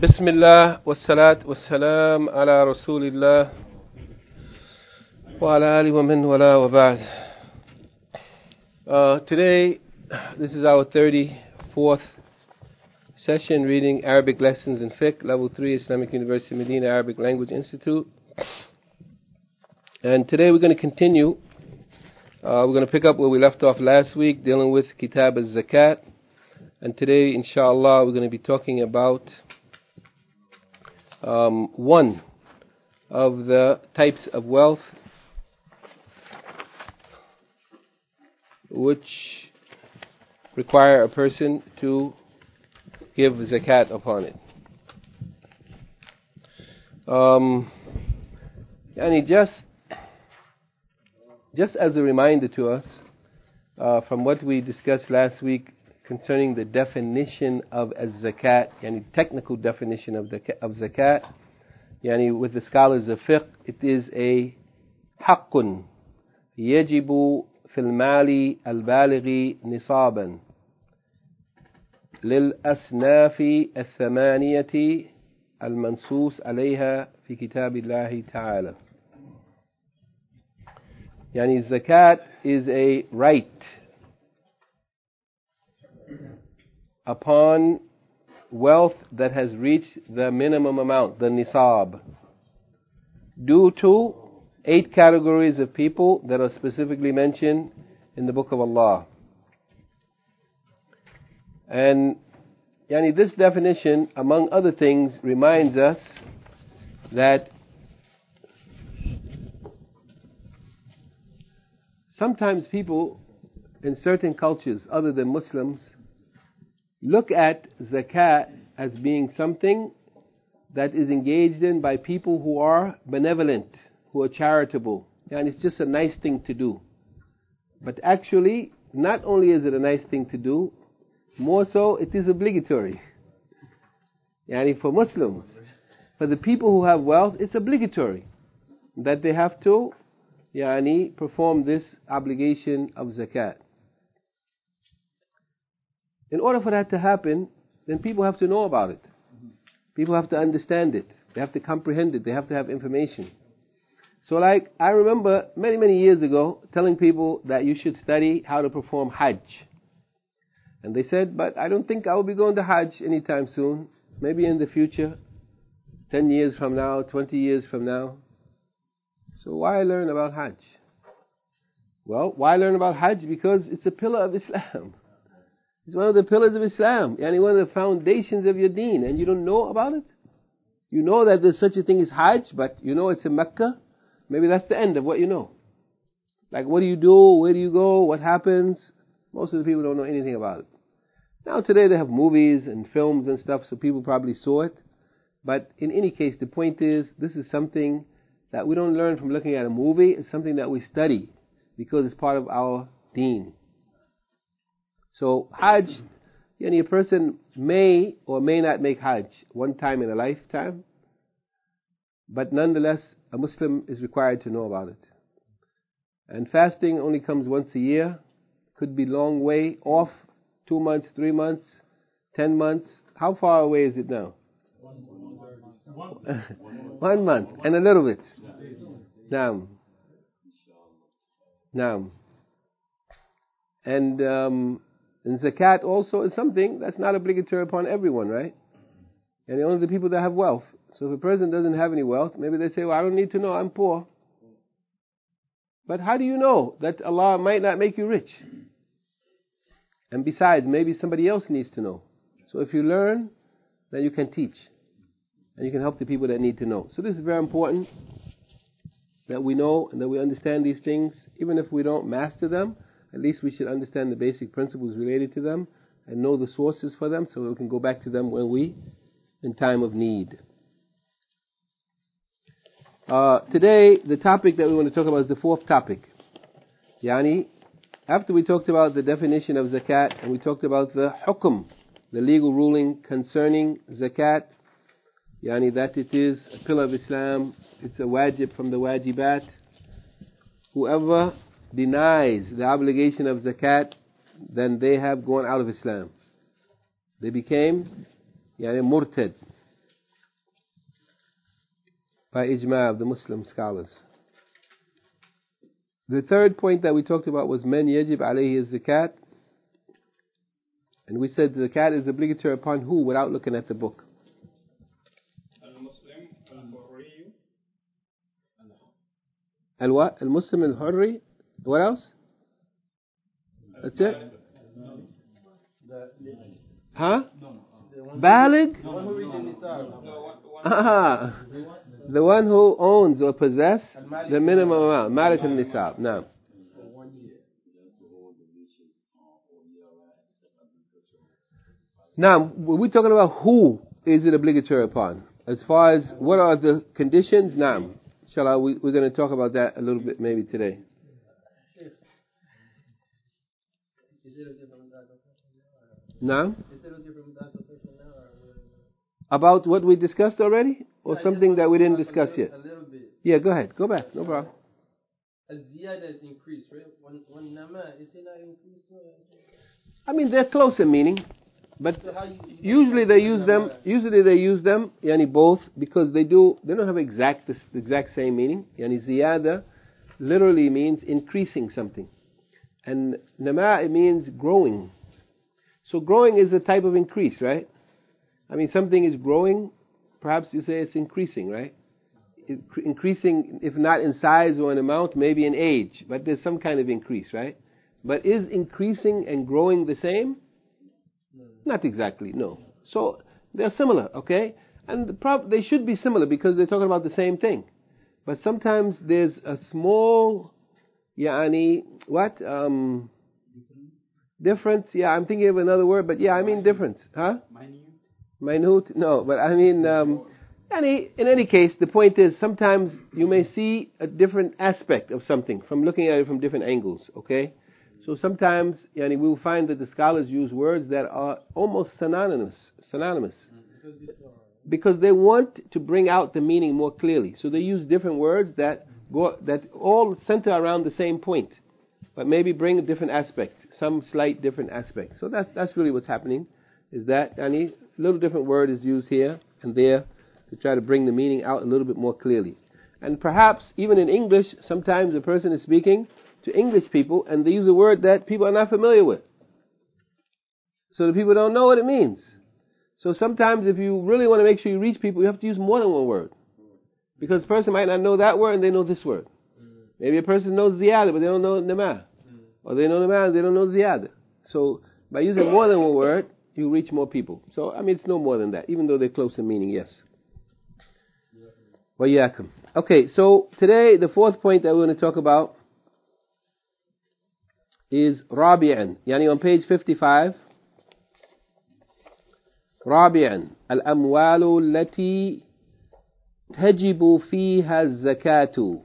بسم الله والصلاة والسلام على رسول الله وعلى آله ومن والاه وبعد. Today, this is our 34th session reading Arabic Lessons in Fiqh, Level 3, Islamic University Medina Arabic Language Institute. And today we're going to continue. We're going to pick up where we left off last week, dealing with Kitab al-Zakat. And today, inshallah, we're going to be talking about one of the types of wealth which require a person to give zakat upon it. Just as a reminder to us, from what we discussed last week concerning the definition of az-zakat, technical definition of zakat, with the scholars of fiqh, it is a haqqun yajibu fil mali al-balighi nisaban lil asnafi al-thamaniyati al-mansus alayha fi kitabillahi ta'ala. Zakat is a right upon wealth that has reached the minimum amount, the nisab, due to 8 categories of people that are specifically mentioned in the Book of Allah. And this definition, among other things, reminds us that sometimes people in certain cultures other than Muslims look at zakat as being something that is engaged in by people who are benevolent, who are charitable. And it's just a nice thing to do. But actually, not only is it a nice thing to do, more so it is obligatory. For Muslims, for the people who have wealth, it's obligatory that they have to perform this obligation of zakat. In order for that to happen, then people have to know about it. People have to understand it. They have to comprehend it. They have to have information. So I remember many, many years ago telling people that you should study how to perform Hajj. And they said, but I don't think I will be going to Hajj anytime soon. Maybe in the future, 10 years from now, 20 years from now. So why learn about Hajj? Well, why learn about Hajj? Because it's a pillar of Islam. It's one of the pillars of Islam, one of the foundations of your deen, and you don't know about it? You know that there's such a thing as Hajj, but you know it's in Mecca? Maybe that's the end of what you know. What do you do? Where do you go? What happens? Most of the people don't know anything about it. Now today they have movies and films and stuff, so people probably saw it. But in any case, the point is, this is something that we don't learn from looking at a movie. It's something that we study, because it's part of our deen. So Hajj, a person may or may not make Hajj one time in a lifetime, but nonetheless a Muslim is required to know about it. And fasting only comes once a year, could be long way off, 2 months, 3 months, 10 months. How far away is it now? 1 month and a little bit. Naam. And zakat also is something that's not obligatory upon everyone, right? And only the people that have wealth. So if a person doesn't have any wealth, maybe they say, well, I don't need to know, I'm poor. But how do you know that Allah might not make you rich? And besides, maybe somebody else needs to know. So if you learn, then you can teach. And you can help the people that need to know. So this is very important, that we know and that we understand these things. Even if we don't master them, at least we should understand the basic principles related to them and know the sources for them, so we can go back to them when we in time of need. Today, the topic that we want to talk about is the 4th topic. After we talked about the definition of zakat and we talked about the hukum, the legal ruling concerning zakat, that it is a pillar of Islam, it's a wajib from the wajibat. Whoever denies the obligation of zakat, then they have gone out of Islam. They became murtad. by ijma' of the Muslim scholars. The third point that we talked about was men yajib alayhi zakat. And we said zakat is obligatory upon who without looking at the book? Al-Muslim, al-Hurri. Al-what? Al-Muslim al-Hurri. What else? That's it? Huh? Balig? The one who owns or possess the minimum amount. Malik al-Nisab. Now. Now, we're talking about who is it obligatory upon. As far as what are the conditions, now, inshallah, we're going to talk about that a little bit maybe today. Now? About what we discussed already? Or something that we didn't discuss yet? A little bit. Yeah, go ahead. Go back. No problem. Ziyada is increased, right? One nama, is it not increased? I mean, they're close in meaning. But usually they use them, yani both, because they don't have the exact same meaning. Yani ziyada literally means increasing something. And nama, it means growing. So growing is a type of increase, right? I mean, something is growing, perhaps you say it's increasing, right? Increasing, if not in size or in amount, maybe in age, but there's some kind of increase, right? But is increasing and growing the same? Not exactly, no. So they're similar, okay? And they should be similar because they're talking about the same thing. But sometimes there's a small, difference. Yeah, I'm thinking of another word, but yeah, I mean difference. Huh? Minute? No, but I mean, in any case, the point is sometimes you may see a different aspect of something from looking at it from different angles, okay? So sometimes we will find that the scholars use words that are almost synonymous. Because they want to bring out the meaning more clearly. So they use different words that all center around the same point, but maybe bring a different aspect, some slight different aspect. So that's really what's happening, is that a little different word is used here and there to try to bring the meaning out a little bit more clearly. And perhaps even in English, sometimes a person is speaking to English people and they use a word that people are not familiar with. So the people don't know what it means. So sometimes if you really want to make sure you reach people, you have to use more than one word. Because a person might not know that word and they know this word. Maybe a person knows ziyada but they don't know nama. Or they know nama and they don't know ziyada. So by using more than one word, you reach more people. So I mean it's no more than that, even though they're close in meaning, yes. Wayakum. Okay, so today the fourth point that we're going to talk about is Rabi'an. Yani on page 55. رابعا الأموال التي تجب فيها الزكاة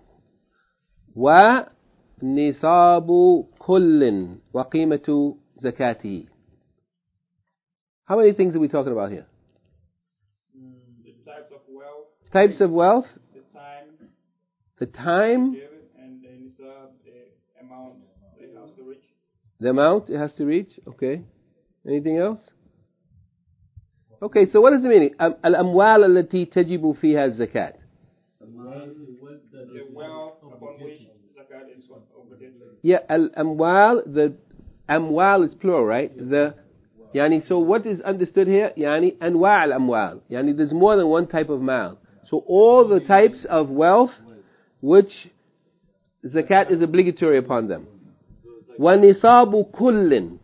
ونصاب كل وقيمة زكاته. How many things are we talking about here? The types of wealth. Types of wealth. The time. And the nisab, the amount it has to reach. The amount it has to reach. Okay. Anything else? Okay, so what is the meaning? Al-amwal allati tajibu fiha zakat. The wealth upon which zakat is obligated. Yeah, al-amwal, the amwal is plural, right? So what is understood here? Anwa' al-amwal. There's more than one type of mal. So all the types of wealth which zakat is obligatory upon them. Wa nisabu kullin.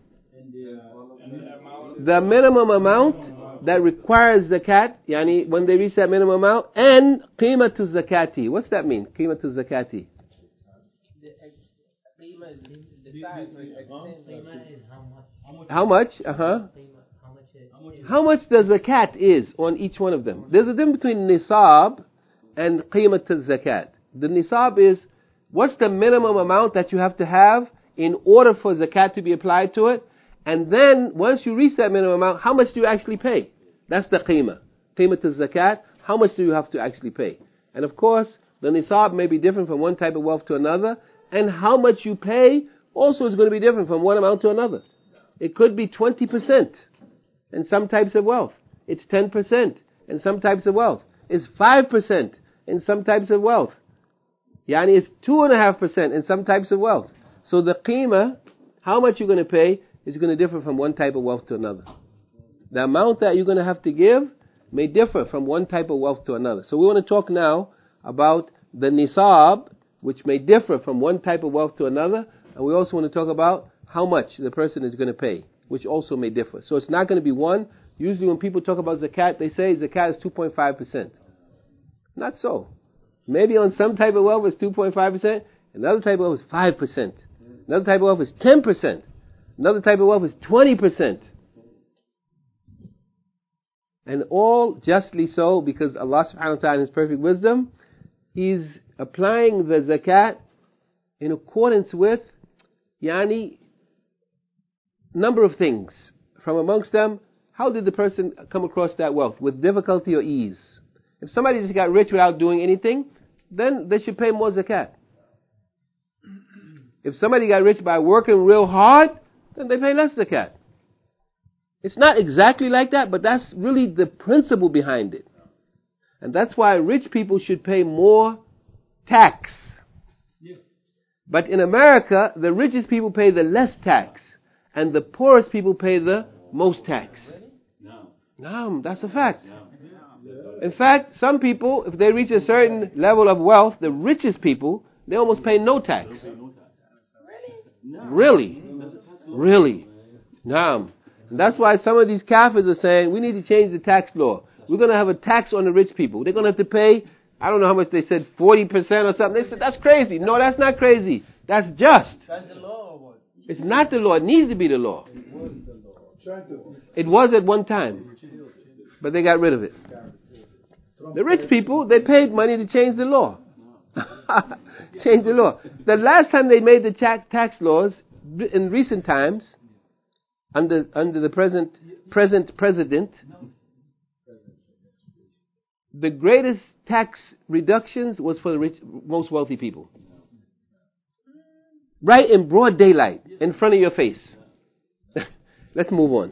The minimum amount that requires zakat, when they reach that minimum amount, and qimatu zakati. What's that mean? Qimatu zakati. How much? How much the zakat is on each one of them? There's a difference between nisab and qimatu zakat. The nisab is what's the minimum amount that you have to have in order for zakat to be applied to it, and then once you reach that minimum amount, how much do you actually pay? That's the qimah. Qimah to zakat, how much do you have to actually pay? And of course, the nisab may be different from one type of wealth to another, and how much you pay also is going to be different from one amount to another. It could be 20% in some types of wealth. It's 10% in some types of wealth. It's 5% in some types of wealth. Yani it's 2.5% in some types of wealth. So the qima, how much you're going to pay, is going to differ from one type of wealth to another. The amount that you're going to have to give may differ from one type of wealth to another. So we want to talk now about the nisab, which may differ from one type of wealth to another, and we also want to talk about how much the person is going to pay, which also may differ. So it's not going to be one. Usually when people talk about zakat, they say zakat is 2.5%. Not so. Maybe on some type of wealth it's 2.5%, another type of wealth is 5%, another type of wealth is 10%, another type of wealth is 20%. And all justly so, because Allah subhanahu wa ta'ala in His perfect wisdom, He's applying the zakat in accordance with number of things. From amongst them, how did the person come across that wealth? With difficulty or ease? If somebody just got rich without doing anything, then they should pay more zakat. If somebody got rich by working real hard, then they pay less zakat. It's not exactly like that, but that's really the principle behind it. And that's why rich people should pay more tax. Yes. But in America, the richest people pay the less tax, and the poorest people pay the most tax. No, that's a fact. In fact, some people, if they reach a certain level of wealth, the richest people, they almost pay no tax. Really? Naam. That's why some of these kafirs are saying, we need to change the tax law. We're going to have a tax on the rich people. They're going to have to pay, I don't know how much they said, 40% or something. They said, that's crazy. No, that's not crazy. That's just. That's the law or what? It's not the law. It needs to be the law. It was at one time. But they got rid of it. The rich people, they paid money to change the law. Change the law. The last time they made the tax laws, in recent times, under the present president, the greatest tax reductions was for the most wealthy people. Right in broad daylight, in front of your face. Let's move on.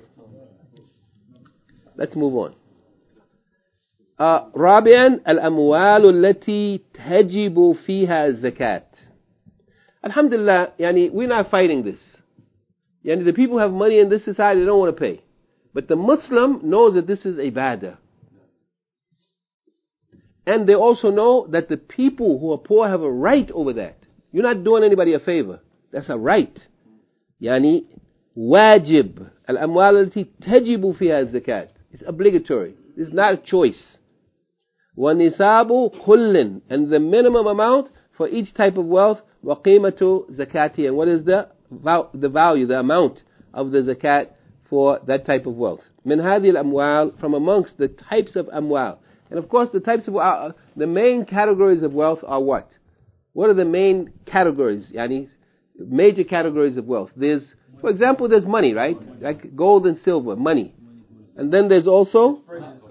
رابعا الأموال التي تجب فيها الزكاة. Alhamdulillah, we're not fighting this. The people have money in this society, they don't want to pay. But the Muslim knows that this is ibadah. And they also know that the people who are poor have a right over that. You're not doing anybody a favor. That's a right. Wajib. Al-amwal allati tajibu fiha zakat. It's obligatory. It's not a choice. Wa nisabu kullin. And the minimum amount for each type of wealth. Wa qimatu zakati. And what is the value, the amount of the zakat for that type of wealth? Min hadhi al-amwal. From amongst the types of amwal. And of course, the types of the main categories of wealth are what? What are the main categories? Major categories of wealth. For example, there's money, right? Like gold and silver, money. And then there's also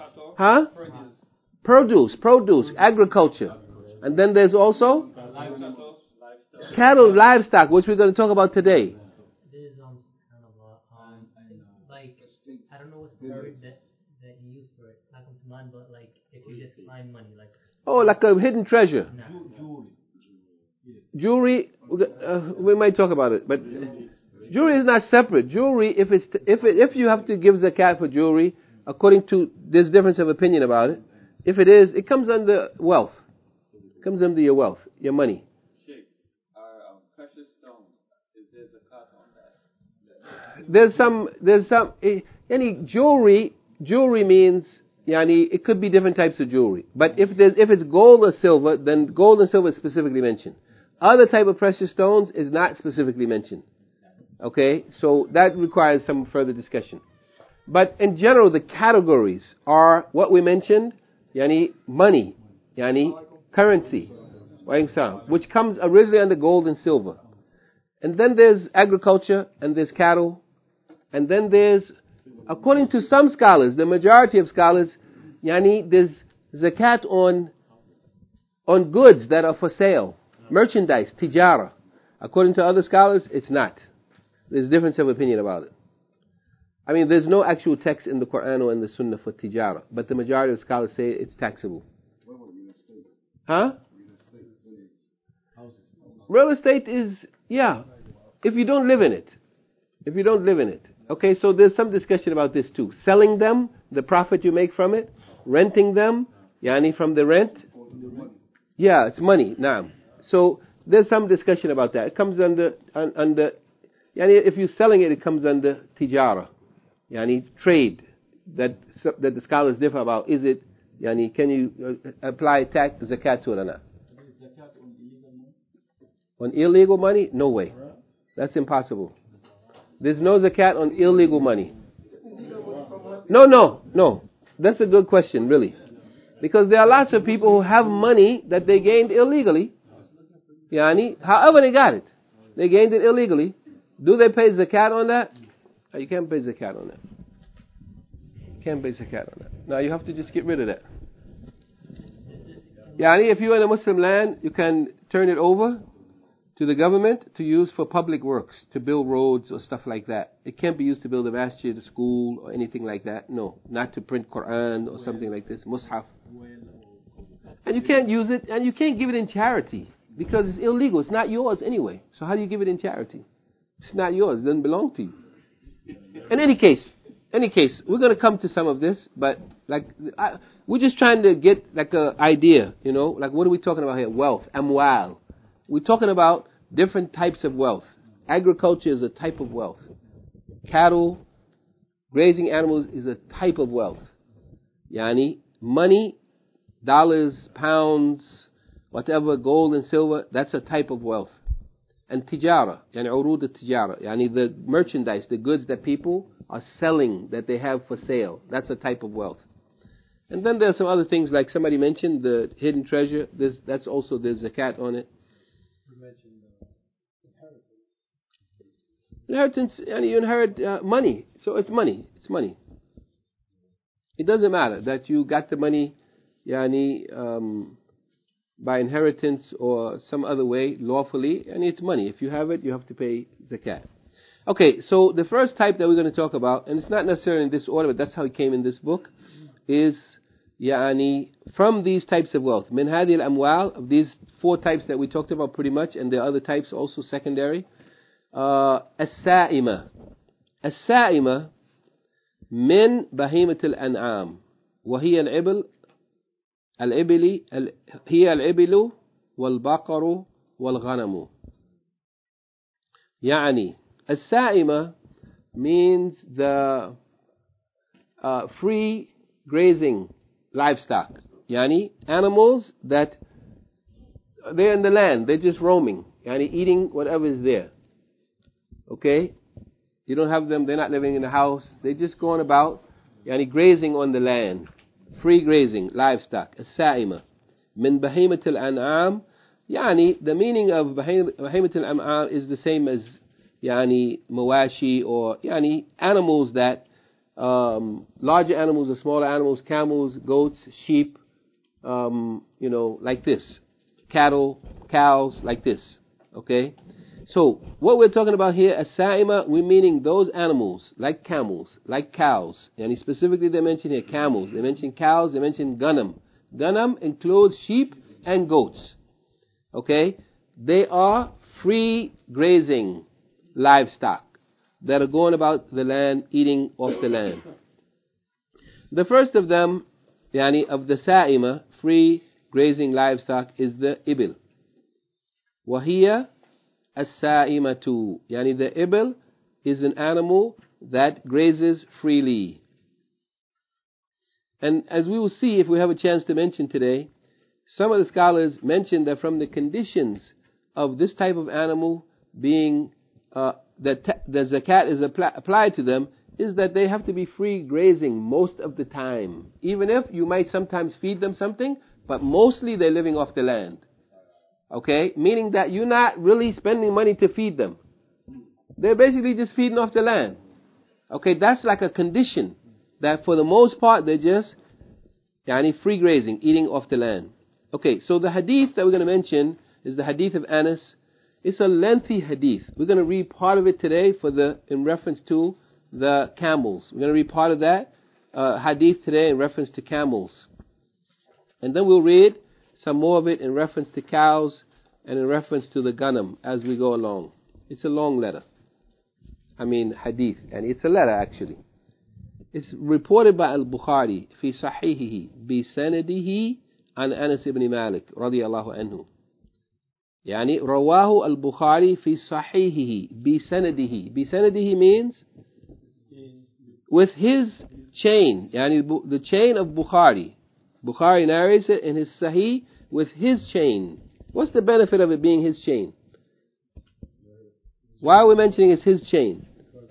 produce, agriculture. And then there's also cattle, livestock, which we're going to talk about today. There's like I don't know what's the word that you use for it. Not come to mind, but like if you just find money, like like a hidden treasure. Jewelry, we might talk about it, but jewelry is not separate. Jewelry, if you have to give zakat for jewelry, according to there's difference of opinion about it. If it is, it comes under wealth. It comes under your wealth, your money. Sheikh, are precious stones? Is there zakat on that? There's some. Any jewelry means. It could be different types of jewelry. But if it's gold or silver, then gold and silver is specifically mentioned. Other type of precious stones is not specifically mentioned. Okay? So that requires some further discussion. But in general, the categories are what we mentioned, money, currency, which comes originally under gold and silver. And then there's agriculture, and there's cattle, and then there's, according to some scholars, the majority of scholars, there's zakat on goods that are for sale, merchandise, tijara. According to other scholars, it's not. There's difference of opinion about it. There's no actual text in the Quran or in the Sunnah for tijara, but the majority of scholars say it's taxable. Huh? Real estate is, yeah, if you don't live in it. If you don't live in it. Okay, so there's some discussion about this too. Selling them, the profit you make from it. Renting them, yani from the rent. Yeah, it's money. Now, so there's some discussion about that. It comes under yani if you're selling it, it comes under tijara, yani trade. That the scholars differ about. Is it yani can you apply tax zakat to it or not? On illegal money? No way. That's impossible. There's no zakat on illegal money. No. That's a good question, really. Because there are lots of people who have money that they gained illegally. Yani, however they got it. They gained it illegally. Do they pay zakat on that? No, you can't pay zakat on that. You can't pay zakat on that. Now you have to just get rid of that. Yani, if you're in a Muslim land, you can turn it over to the government to use for public works, to build roads or stuff like that. It can't be used to build a masjid, a school, or anything like that. No, not to print Quran or something like this, mushaf. And you can't use it, and you can't give it in charity, because it's illegal. It's not yours anyway. So how do you give it in charity? It's not yours. It doesn't belong to you. In any case, we're going to come to some of this, but we're just trying to get like an idea, like what are we talking about here? Wealth, amwal. We're talking about different types of wealth. Agriculture is a type of wealth. Cattle, grazing animals is a type of wealth. Yani, money, dollars, pounds, whatever, gold and silver, that's a type of wealth. And tijara, yani urud al-tijara, yani the merchandise, the goods that people are selling, that they have for sale, that's a type of wealth. And then there's some other things like somebody mentioned, the hidden treasure, there's also there's zakat on it. Inheritance, and you inherit money, so it's money. It's money. It doesn't matter that you got the money, by inheritance or some other way lawfully, and it's money. If you have it, you have to pay zakat. Okay, so the first type that we're going to talk about, and it's not necessarily in this order, but that's how it came in this book, is from these types of wealth. Min hadi al-amwal, of these four types that we talked about pretty much, and there are other types also secondary. السائمة السائمة من بهيمة الأنعام وهي الإبل والبقر والغنم. يعني السائمة means the free grazing livestock. Yani animals that they're in the land, they're just roaming, eating whatever is there. Okay? You don't have them, they're not living in the house, they're just going about, grazing on the land. Free grazing, livestock, as-sa'ima. Min bahimat al-an'am, the meaning of bahimat al-an'am is the same as, mawashi, or, animals that, larger animals or smaller animals, camels, goats, sheep, like this. Cattle, cows, like this. Okay? So, what we're talking about here, as-sa'ima, we're meaning those animals, like camels, like cows. And specifically they mention here camels, they mention cows, they mention ganam. Ganam includes sheep and goats. Okay? They are free grazing livestock that are going about the land, eating off the land. The first of them, of the sa'ima, free grazing livestock, is the ibil. Wahiya as-sa'imatu, the ibil is an animal that grazes freely. And as we will see, if we have a chance to mention today, some of the scholars mention that from the conditions of this type of animal being that the zakat is applied to them, is that they have to be free grazing most of the time. Even if you might sometimes feed them something, but mostly they're living off the land. Okay? Meaning that you're not really spending money to feed them. They're basically just feeding off the land. Okay? That's like a condition that for the most part they're just free grazing, eating off the land. Okay, so the hadith that we're going to mention is the hadith of Anas. It's a lengthy hadith. We're going to read part of it today in reference to the camels. We're going to read part of that hadith today in reference to camels. And then we'll read some more of it in reference to cows and in reference to the ghanam as we go along. It's a long letter. Hadith, and it's a letter actually. It's reported by Al-Bukhari في صحيحه بسنده عن أنس بن مالك رضي الله عنه. رواه البخاري في صحيحه بسنده. بسنده means with his chain. The chain of Bukhari. Bukhari narrates it in his Sahih with his chain. What's the benefit of it being his chain? Why are we mentioning it's his chain?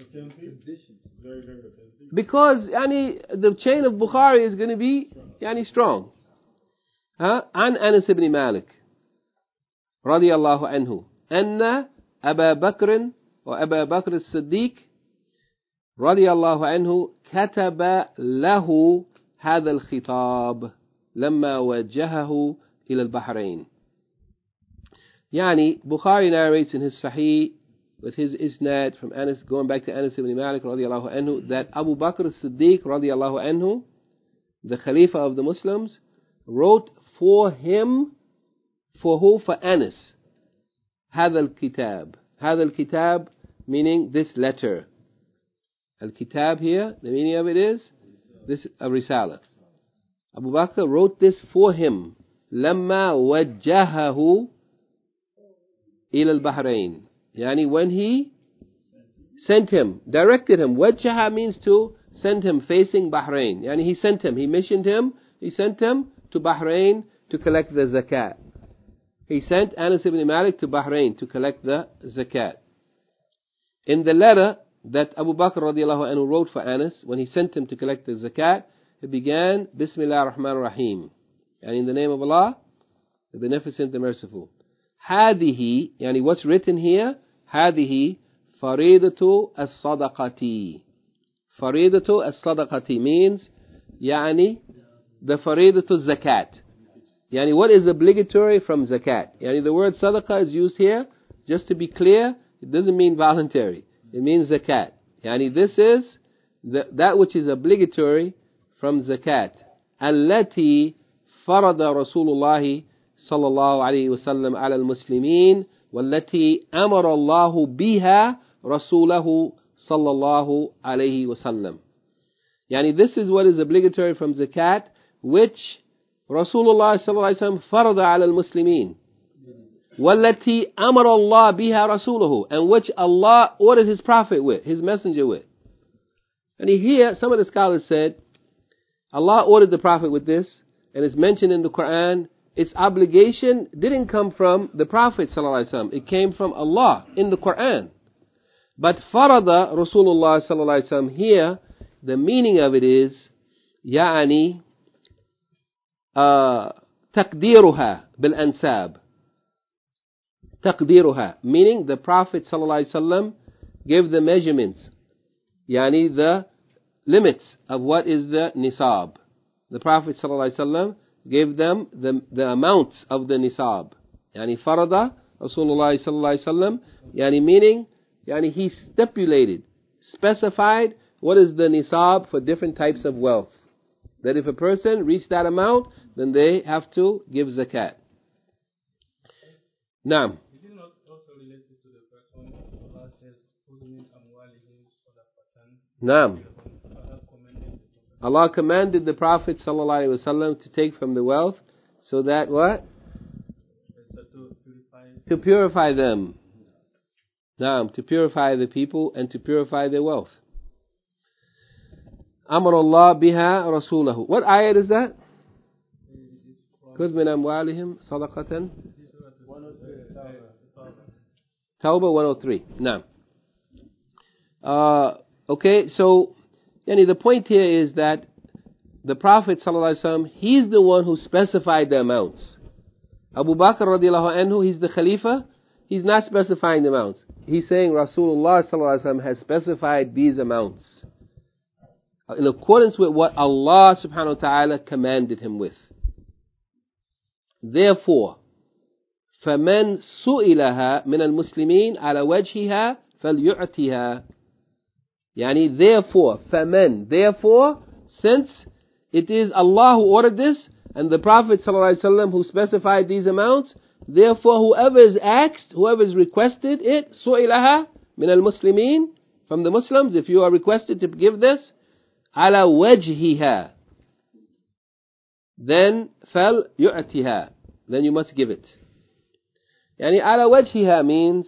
Because the chain of Bukhari is going to be strong. عن أنس بن مالك رضي الله عنه أن أبا بكر وأبا بكر الصديق رضي الله عنه كتب له هذا الخطاب لما وجهه إلى البحرين. Bukhari narrates in his Sahih with his isnad from Anas, going back to Anas ibn Malik radiallahu anhu, that Abu Bakr as-Siddiq radiallahu anhu, the Khalifa of the Muslims, wrote for him, for who? For Anas. هذا الكتاب. هذا الكتاب meaning this letter. Al-Kitab here, the meaning of it is this a risala. Abu Bakr wrote this for him. لما وجهه إلى البحرين. When he sent him, directed him. Wajjaha means to send him facing Bahrain. He sent him, he missioned him, he sent him to Bahrain to collect the zakat. He sent Anas ibn Malik to Bahrain to collect the zakat. In the letter that Abu Bakr radiallahu anhu wrote for Anas, when he sent him to collect the zakat, it began, Bismillah ar-Rahman ar-Rahim. And in the name of Allah, the Beneficent, the Merciful. هذه, what's written here, هذه فريضة الصدقة. فريضة الصدقة means, the فريضة الزكاة. What is obligatory from zakat? The word sadaqah is used here, just to be clear, it doesn't mean voluntary. It means zakat. This is that which is obligatory from zakat. التي فرض رسول الله صلى الله عليه وسلم على المسلمين والتي أمر الله بها رسوله صلى الله عليه وسلم. This is what is obligatory from zakat, which Rasulullah صلى الله عليه وسلم فرض على المسلمين والتي أمر الله بها رسوله, and which Allah ordered His Prophet with, His Messenger with. And here, some of the scholars said, Allah ordered the Prophet with this, and it's mentioned in the Quran. Its obligation didn't come from the Prophet ﷺ. It came from Allah in the Quran. But farada Rasulullah ﷺ here, the meaning of it is, تقديرها بالأنساب. تقديرها, meaning the Prophet ﷺ gave the measurements, the limits of what is the nisab. The Prophet ﷺ gave them the amounts of the nisab. Farada Rasulullah sallallahu alaihi wasallam, meaning, he stipulated, specified what is the nisab for different types of wealth. That if a person reached that amount, then they have to give zakat. Naam. Is it not also related to the first one? Allah says, Naam. Allah commanded the Prophet ﷺ to take from the wealth, so that what? To purify them. Naam, to purify the people and to purify their wealth. Amar Allah biha rasulahu. What ayat is that? Khudh min amwalihim sadaqatan. Tawbah 103. Naam. Okay, so the point here is that the Prophet ﷺ, he's the one who specified the amounts. Abu Bakr radiallahu anhu, he's the Khalifa, he's not specifying the amounts. He's saying Rasulullah ﷺ has specified these amounts in accordance with what Allah subhanahu wa ta'ala commanded him with. Therefore, فَمَنْ سُئِلَهَا مِنَ الْمُسْلِمِينَ عَلَى وَجْهِهَا فَلْيُعْتِهَا. Therefore, فَمَنْ, therefore, since it is Allah who ordered this, and the Prophet ﷺ who specified these amounts. Therefore, whoever is asked, whoever is requested it, سُئِلَهَا مِنَ الْمُسْلِمِينَ, from the Muslims, if you are requested to give this, عَلَى وَجْهِهَا, then فَلْيُعْتِهَا, then you must give it. يعني على وجهها means,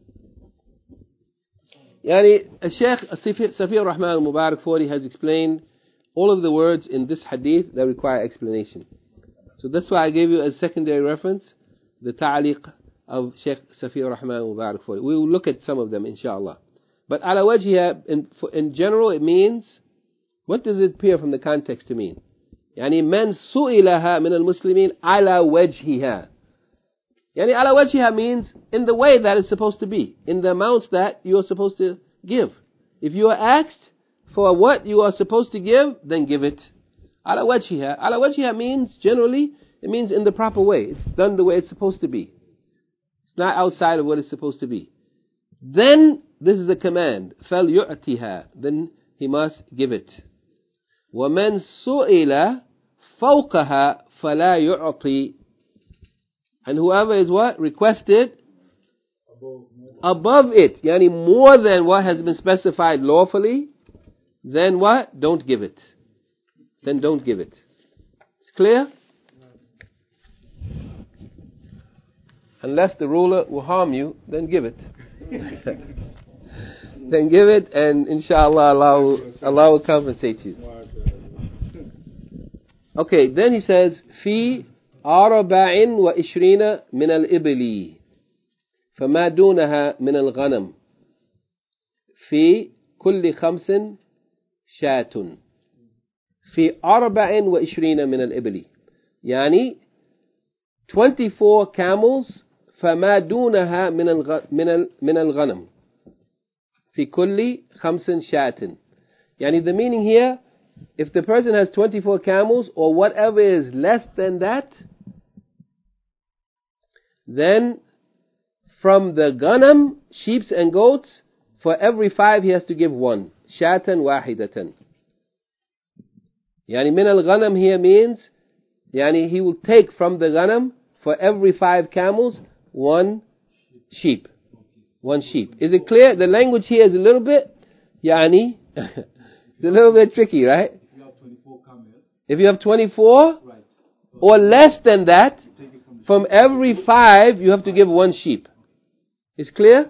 يعني Sheikh Safi Rahman al-Mubarak Fori has explained all of the words in this hadith that require explanation. So that's why I gave you as secondary reference the ta'liq of Sheikh Safi Rahman al-Mubarak Fori. We will look at some of them inshallah. But على وجهها in general it means, what does it appear from the context to mean? يعني من سئلها من المسلمين على وجهها. يعني على وجهها means in the way that it's supposed to be, in the amounts that you are supposed to give. If you are asked for what you are supposed to give, then give it. على وجهها. على وجهها means generally, it means in the proper way. It's done the way it's supposed to be. It's not outside of what it's supposed to be. Then this is a command. فَلْيُعْتِهَا, then he must give it. وَمَنْ سُئِلَ فَوْقَهَا فَلَا يُعْطِي, and whoever is what? Requested above it, yani more than what has been specified lawfully, then what? Don't give it. Then don't give it. It's clear? Unless the ruler will harm you, then give it. Then give it, and inshallah Allah will compensate you. Okay, then he says, في 24 من الإبل فما دونها من الغنم في كل 5 شاة. في 24 من الإبل, يعني 24 camels, فما دونها من الغنم في كل 5 شاة. يعني the meaning here, if the person has 24 camels or whatever is less than that, then from the ghanam, sheep and goats, for every 5 he has to give 1. Shatan wahidatan. Yani min al-ghanam here means, yani he will take from the ghanam for every 5 camels 1 sheep. 1 sheep. Is it clear? The language here is a little bit, yani, it's a little bit tricky, right? If you have 24 or less than that, from every 5 you have to give 1 sheep. Is clear?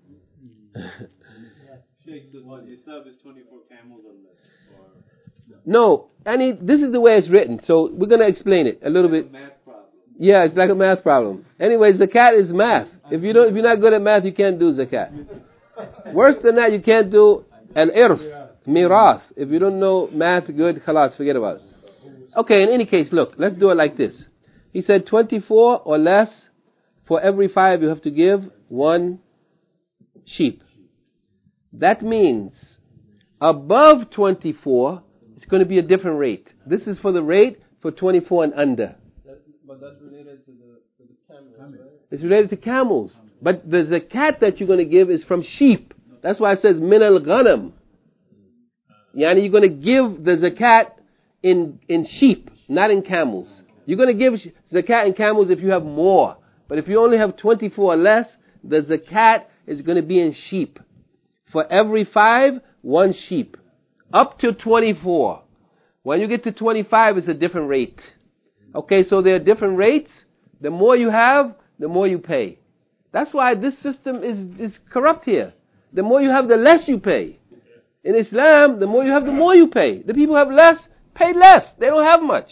No, this is the way it's written, so we're going to explain it a little bit. Yeah, it's like a math problem. Anyway, zakat is math. If you're not good at math, you can't do zakat. Worse than that, you can't do al-irf, mirath. If you don't know math good, khalas, forget about it. Okay, in any case, look, let's do it like this. He said 24 or less, for every 5 you have to give 1 sheep. That means above 24, it's going to be a different rate. This is for the rate for 24 and under. But that's related to the camels, right? It's related to camels. But the zakat that you're going to give is from sheep. That's why it says min al-ghanam. Yani you're going to give the zakat in sheep, not in camels. You're going to give zakat in camels if you have more. But if you only have 24 or less, the zakat is going to be in sheep. For every 5, 1 sheep. Up to 24. When you get to 25, it's a different rate. Okay, so there are different rates. The more you have, the more you pay. That's why this system is corrupt here. The more you have, the less you pay. In Islam, the more you have, the more you pay. The people who have less, pay less. They don't have much.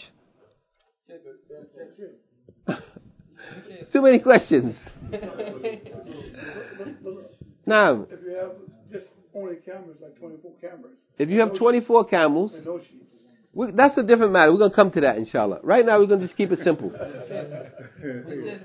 Too many questions. Now, if you have just only camels, like 24 camels. If you have 24 camels, and no sheep. That's a different matter. We're going to come to that, inshallah. Right now, we're going to just keep it simple. He says,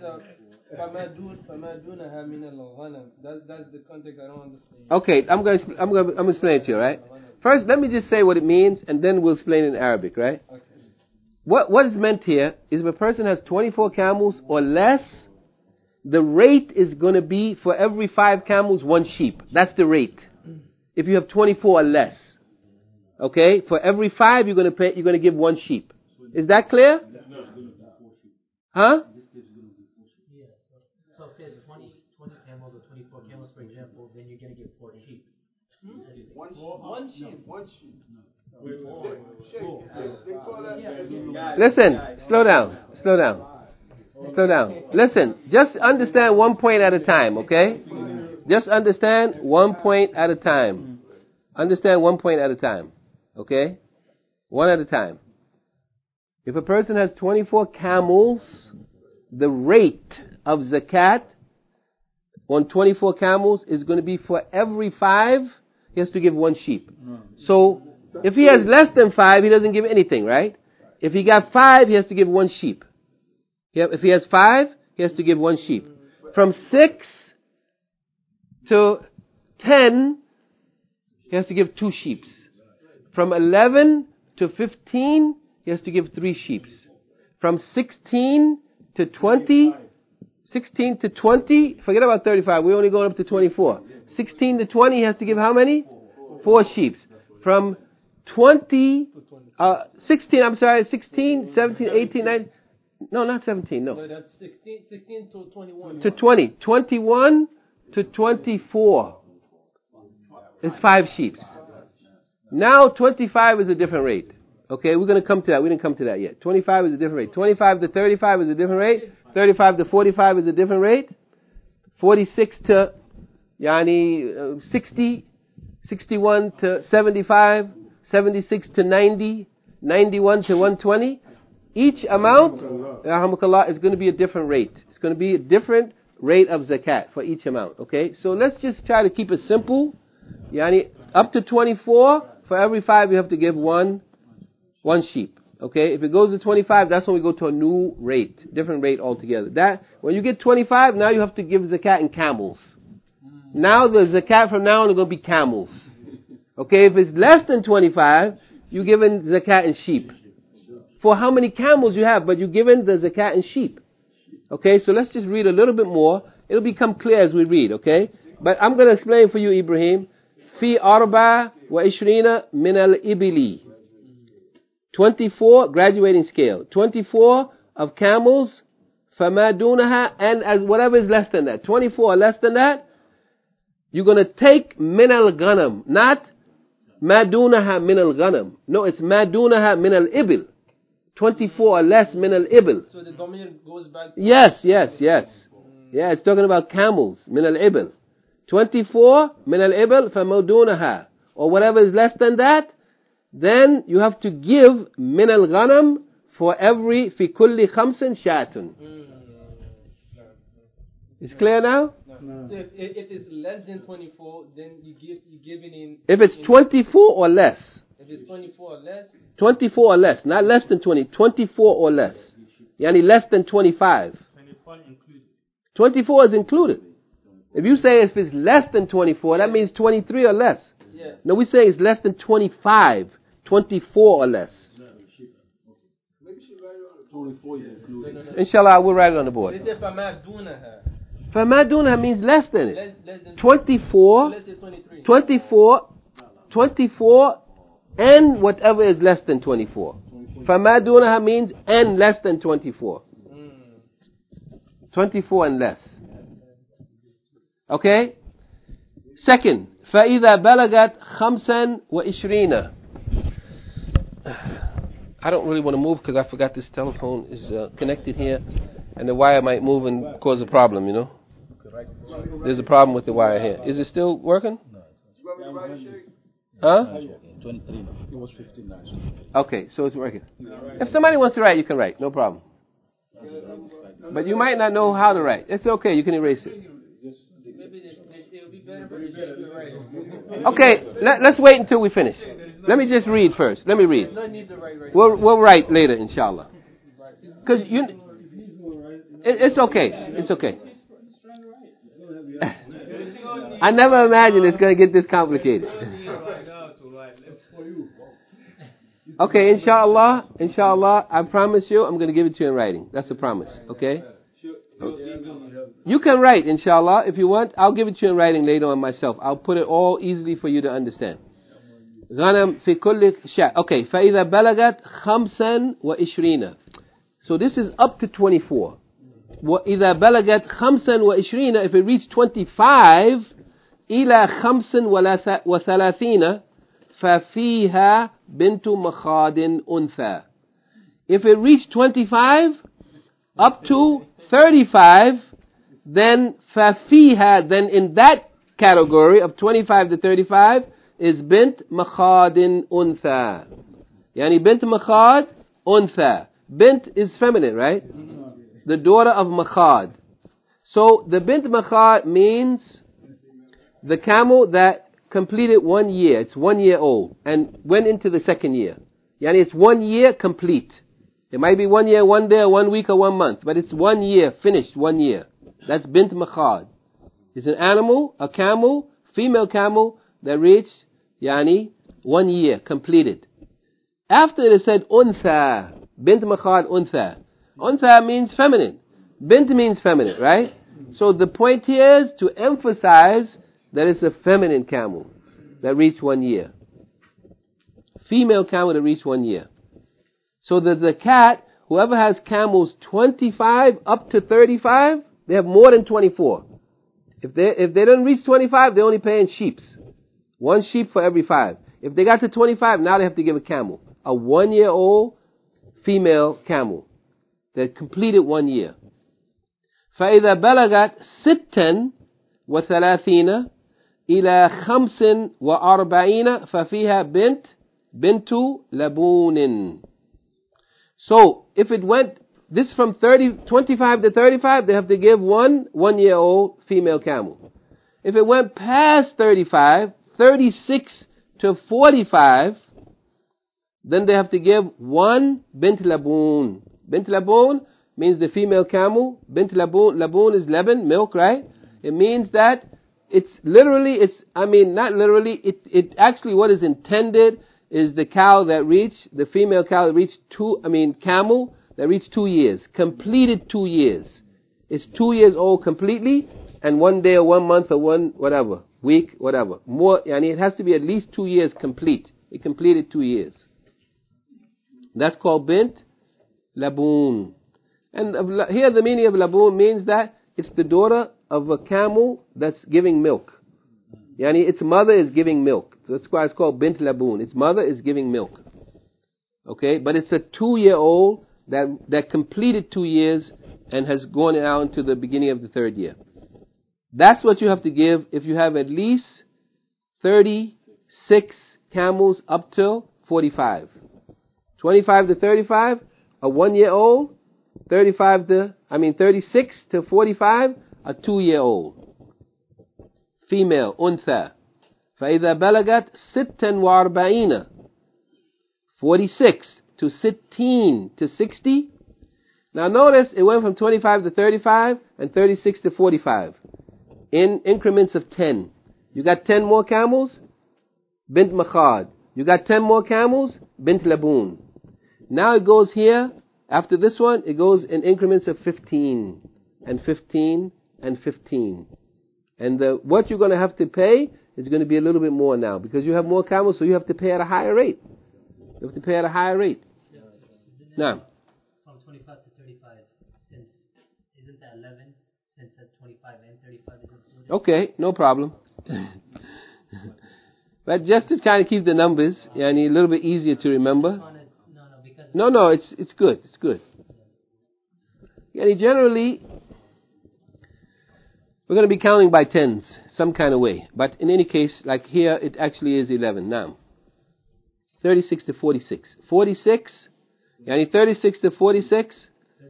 that's the context I don't understand. Okay, I'm going to explain it to you, right? First, let me just say what it means, and then we'll explain it in Arabic, right? Okay. What is meant here is if a person has 24 camels or less, the rate is going to be for every 5 camels, 1 sheep. That's the rate. If you have 24 or less. Okay? For every 5 you're going to give 1 sheep. Is that clear? Huh? Yeah. So if there's 20 camels or 24 camels, for example, then you're going to get 4 sheep. One sheep. Listen, slow down. Listen, just understand one point at a time, okay? Just understand one point at a time. Understand one point at a time, okay? One at a time. If a person has 24 camels, the rate of zakat on 24 camels is going to be for every 5, he has to give 1 sheep. So, if he has less than 5, he doesn't give anything, right? If he got 5, he has to give 1 sheep. If he has 5, he has to give 1 sheep. From 6 to 10, he has to give 2 sheep. From 11 to 15, he has to give 3 sheep. From 16 to 20, forget about 35, we're only going up to 24. 16 to 20, he has to give how many? 4 sheep. From 16, 17, 18, 19, no, not 17, no. No, that's 16 to 21. To 20. 21 to 24 is 5 sheep. Now 25 is a different rate. Okay, we're going to come to that. We didn't come to that yet. 25 is a different rate. 25 to 35 is a different rate. 35 to 45 is a different rate. 46 to 60. 61 to 75. 76 to 90. 91 to 120. Each amount, rahmatullah, is going to be a different rate. It's going to be a different rate of zakat for each amount. Okay, so let's just try to keep it simple. Up to 24, for every 5 you have to give one sheep. Okay, if it goes to 25, that's when we go to a new rate, different rate altogether. That when you get 25, now you have to give zakat in camels. Now the zakat from now on is going to be camels. Okay, if it's less than 25, you give in zakat in sheep. For how many camels you have, but you're given the zakat in sheep. Okay, so let's just read a little bit more. It'll become clear as we read, okay? But I'm going to explain for you, Ibrahim. Fi arba wa ishrina min al-ibili. 24, graduating scale. 24 of camels, fama dunaha, and as whatever is less than that. 24 or less than that, you're going to take min al-ghanam, not madunaha min al-ghanam. No, it's madunaha min al-ibil. 24 or less min al-ibil. So the dominant goes back to... Yes. Yeah, it's talking about camels, min al-ibil. 24 min al-ibil famudunaha, or whatever is less than that, then you have to give min al-ghanam for every fi kulli khamsin shatun. It's clear now? No. So if it's less than 24, then you give it in... If it's 24 or less. If it's 24 or less... 24 or less, not less than 20, 24 or less. Yani less than 25. 24 is included. If you say if it's less than 24, that means 23 or less. Yeah. No, we say it's less than 25, 24 or less. Inshallah, we'll write it on the board. Famaduna means less than it. Less than 24, less than 23. 24, and whatever is less than 24. Famaduna means and less than 24. 24 and less. Okay? Second, فَإِذَا بَلَغَتْ خَمْسًا وَإِشْرِينَ. I don't really want to move because I forgot this telephone is connected here and the wire might move and cause a problem, you know. There's a problem with the wire here. Is it still working? Huh? 23. It was 59. Okay, so it's working. If somebody wants to write, you can write. No problem. But you might not know how to write. It's okay. You can erase it. It'll be better for the to write. Okay, let's wait until we finish. Let me just read first. Let me read. No need to write. We'll write later, inshallah. Because it's okay. It's okay. I never imagined it's going to get this complicated. Okay, inshallah, I promise you, I'm going to give it to you in writing. That's a promise, okay? You can write, inshallah, if you want. I'll give it to you in writing later on myself. I'll put it all easily for you to understand. غنم في كل شاء. Okay, فإذا بلغت 25. So this is up to 24. وإذا بلغت 25 if it reached 25 إلى 35 ففيها بنت مخاض أنثى. If it reached 25 up to 35, then ففيها, then in that category of 25 to 35 is بنت مخاض أنثى. يعني بنت مخاض أنثى. Bint is feminine, right? The daughter of Makhad. So the Bint Makhad means the camel that completed 1 year. It's 1 year old and went into the second year. Yani it's 1 year complete. It might be 1 year, 1 day, 1 week or 1 month, but it's 1 year, finished 1 year. That's Bint Makhad. It's an animal, a camel, female camel that reached, yani 1 year completed. After it said Untha, Bint Makhad Untha. Untha means feminine. Bint means feminine, right? So the point here is to emphasize that it's a feminine camel that reached 1 year. Female camel that reached 1 year. So that the cat, whoever has camels 25 up to 35, they have more than 24. If they don't reach 25, they only pay in sheeps. 1 sheep for every 5. If they got to 25, now they have to give a camel. A 1 year old female camel that completed 1 year. فإذا بلغت 36 إلى 45 ففيها بنت لبون. So if it went this from 25 to 35, they have to give 1 year old female camel. If it went past 35, 36 to 45, then they have to give 1 bint laboon. Bint laboon means the female camel. Bint laboon, laboon is Lebanon, milk, right? It means that it's literally, not literally, it actually what is intended is the cow that reached, the female cow that reached camel that reached 2 years, completed 2 years. It's 2 years old completely, and 1 day or 1 month or 1 whatever, week, whatever. More, it has to be at least 2 years complete. It completed 2 years. That's called bint laboon. And here the meaning of laboon means that it's the daughter of a camel that's giving milk. Its mother is giving milk. That's why it's called bint laboon. Its mother is giving milk. Okay, but it's a 2 year old that completed 2 years and has gone out into the beginning of the 3rd year. That's what you have to give if you have at least 36 camels up till 45. 25 to 35, a 1 year old. 36 to 45, a 2 year old. Female, untha. فإذا بلغت 46 46 to 16 to 60. Now notice it went from 25 to 35 and 36 to 45 in increments of 10. You got 10 more camels, bint makhad. You got 10 more camels, bint laboon. Now it goes here, after this one, it goes in increments of 15 and 15 and 15. And what you're going to have to pay is going to be a little bit more now because you have more camels, so you have to pay at a higher rate. You have to pay at a higher rate. Now, from 25 to 35, since isn't that 11? Since at 25 and 35 is included. Okay, no problem. But just to kind of keep the numbers, a little bit easier to remember. No, it's good. It's good. Generally, we're going to be counting by tens, some kind of way. But in any case, like here, it actually is 11 now. 36 to 46. 46, 36 to 46.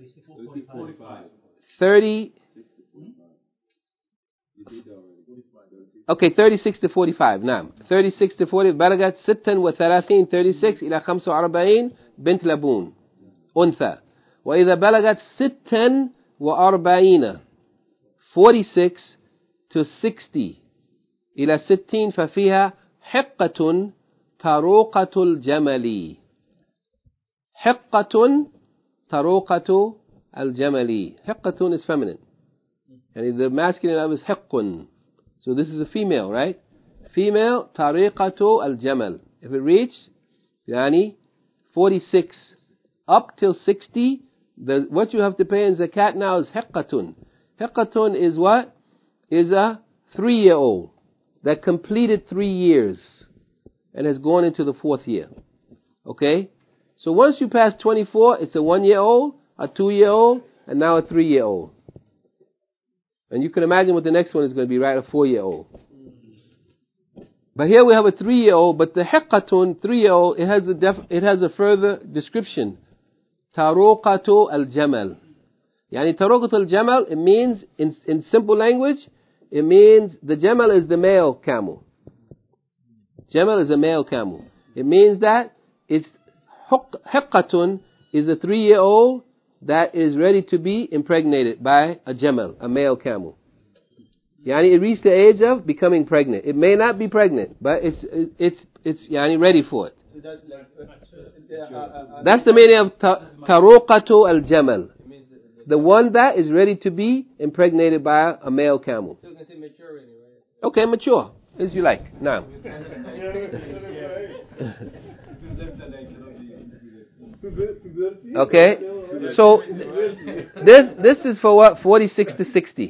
30. Okay, 36 to 45. نعم. 36 to 40. بلغت 36 36 إلى 45 بنت لبون أنثى. وإذا بلغت 46 46 to 60 إلى 60 ففيها حقة طروقة الجمل. حقة طروقة الجمل. حقة is feminine. The masculine of is حق. So this is a female, right? Female طريقة الجمل. If it reaches 46 up till 60, What you have to pay in zakat now is hiqqatun. Hiqqatun is what? Is a 3-year-old that completed 3 years and has gone into the 4th year. Okay? So once you pass 24, it's a 1-year-old, a 2-year-old, and now a 3-year-old. And you can imagine what the next one is going to be, right? A 4-year-old. But here we have a 3-year-old, but the hiqqatun, 3-year-old, it has a further description. Taruqatu al-jamal. Yani taruqatu al-jamal, it means, in simple language, it means the jamal is the male camel. Jamal is a male camel. It means that it's hiqqatun is a 3-year-old that is ready to be impregnated by a jamal, a male camel. Yani it reached the age of becoming pregnant. It may not be pregnant, but it's yani ready for it. So that's like, that's the meaning of taruqatu al-jamal. The one that is ready to be impregnated by a male camel. so you can say mature anyway. Okay, mature, as you like. Now. Okay, so this is for what? 46 to 60.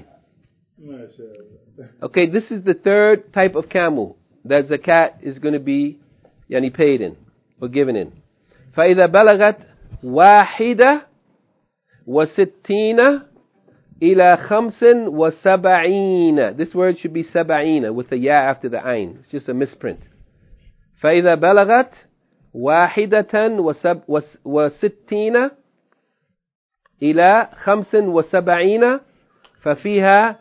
Okay, this is the third type of camel that zakat is going to be yani paid in or given in. فإذا بلغت 61 إلى 75. This word should be 70 with the ya after the ain. It's just a misprint. فإذا بلغت 61 إلى 75 ففيها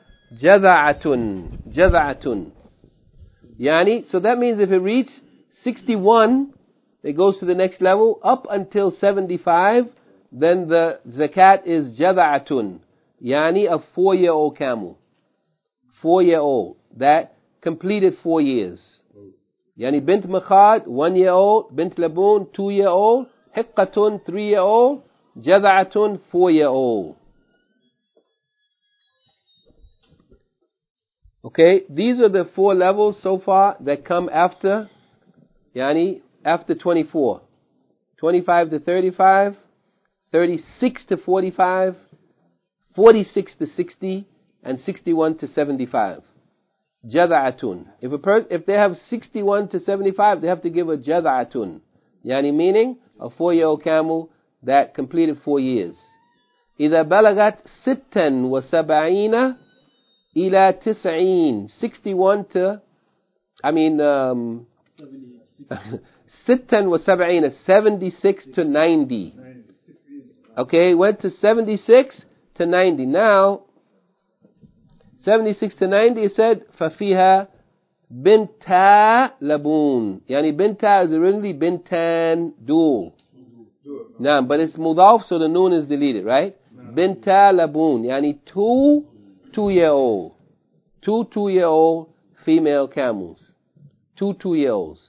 جذعة. Yani, so that means if it reaches 61, it goes to the next level, up until 75, then the zakat is jada'atun, yani a 4-year-old camel. 4-year-old, that completed 4 years. Yani bint makhad, 1-year-old, bint laboon, 2-year-old, hiqqatun, 3-year-old, jada'atun, 4-year-old. Okay, these are the 4 levels so far that come after, yani after 24. 25 to 35, 36 to 45, 46 to 60, and 61 to 75. Jada'atun. If they have 61 to 75, they have to give a jada'atun. Yani meaning a 4-year-old camel that completed 4 years. إذا بلغت 76 إلى 90. 61 to, 76 to 90. Okay, went to 76 to 90. Now, 76 to 90, it said, فَفِيهَا بِنْتَا لَبُونَ. Yani binta is originally bintan dual. Now, but it's mudaf, so the noon is deleted, right? Binta labun. Yani 2 2-year-old. 2 2-year-old female camels. 2 2-year-olds.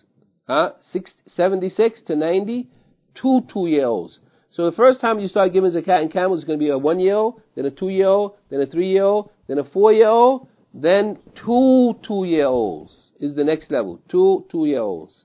76 to 90, 2 2-year-olds. So the first time you start giving zakat in camels, it's going to be a 1-year-old, then a 2-year-old, then a 3-year-old, then a 4-year-old, then 2 2-year-olds is the next level. 2 2-year-olds.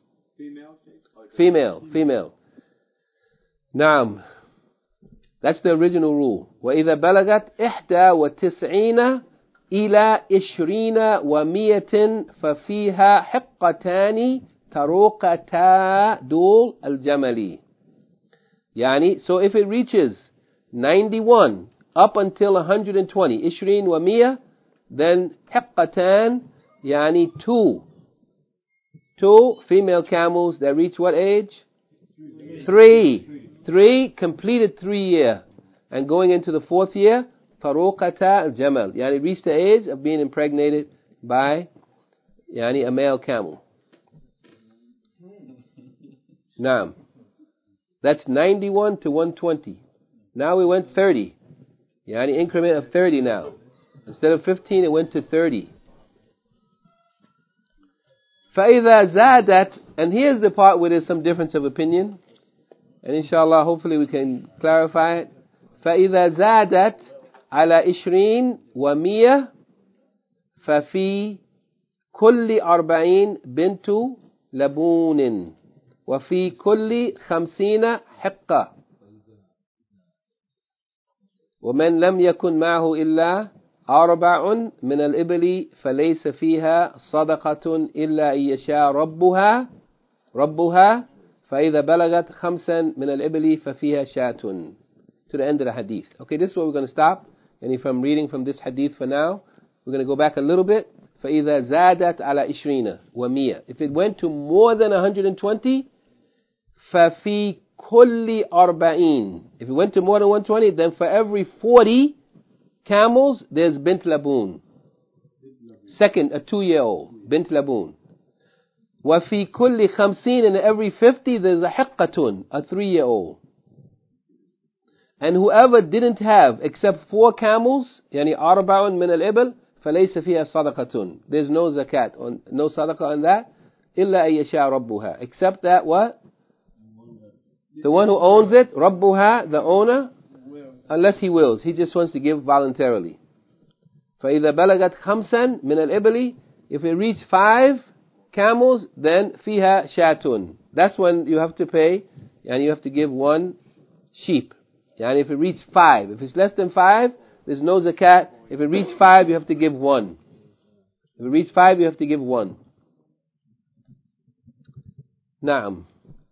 Female. Naam. That's the original rule. وَإِذَا بَلَغَتْ 91 إِلَى 20 و100 فَفِيهَا حِقَّتَانِ تَرُوقَتَا دُول الْجَمَلِ. Yani, so if it reaches 91 up until 120, 20 و100, then حِقَّتان, yani 2 female camels that reach what age? 3 completed 3 year and going into the 4th year, taruqata al-jamal, yani reached the age of being impregnated by yani a male camel. Naam. That's 91 to 120. Now we went 30. Yani increment of 30 now. Instead of 15, it went to 30. فَإِذَا زَادَتْ, and here's the part where there's some difference of opinion. And inshallah, hopefully we can clarify it. فَإِذَا زَادَتْ عَلَى 20 و100 فَفِي كُلِّ 40 بنت لبون وفي كل 50 حقة. ومن لم يكن معه إلا 4 من الإبل فليس فيها صدقة إلا أن يشاء ربها فإذا بلغت 5 من الإبل ففيها شاة. To the end of the hadith. Okay, this is where we're going to stop. And if I'm reading from this hadith for now, we're going to go back a little bit. فإذا زادت على 20 و100. If it went to more than 120, ففي كل 40. If it went to more than 120, then for every 40 camels, there's bint laboon. Second, a 2-year-old, bint laboon. وفي كل 50, and every 50, there's a hiqqatun, a 3-year-old. And whoever didn't have except 4 camels, يعني 4 من الإبل, فليس فيها صدقة. There's no zakat, no sadaqah on that. إلا أن يشاء ربها. Except that what? The one who owns it, ربها, the owner, unless he wills. He just wants to give voluntarily. فإذا بلغت 5 من الإبل, if it reaches 5 camels, then فيها شاتٌ. That's when you have to pay, and you have to give 1 sheep. And if it reaches 5, if it's less than 5, there's no zakat. If it reaches 5, you have to give 1. If it reaches 5, you have to give 1. Naam.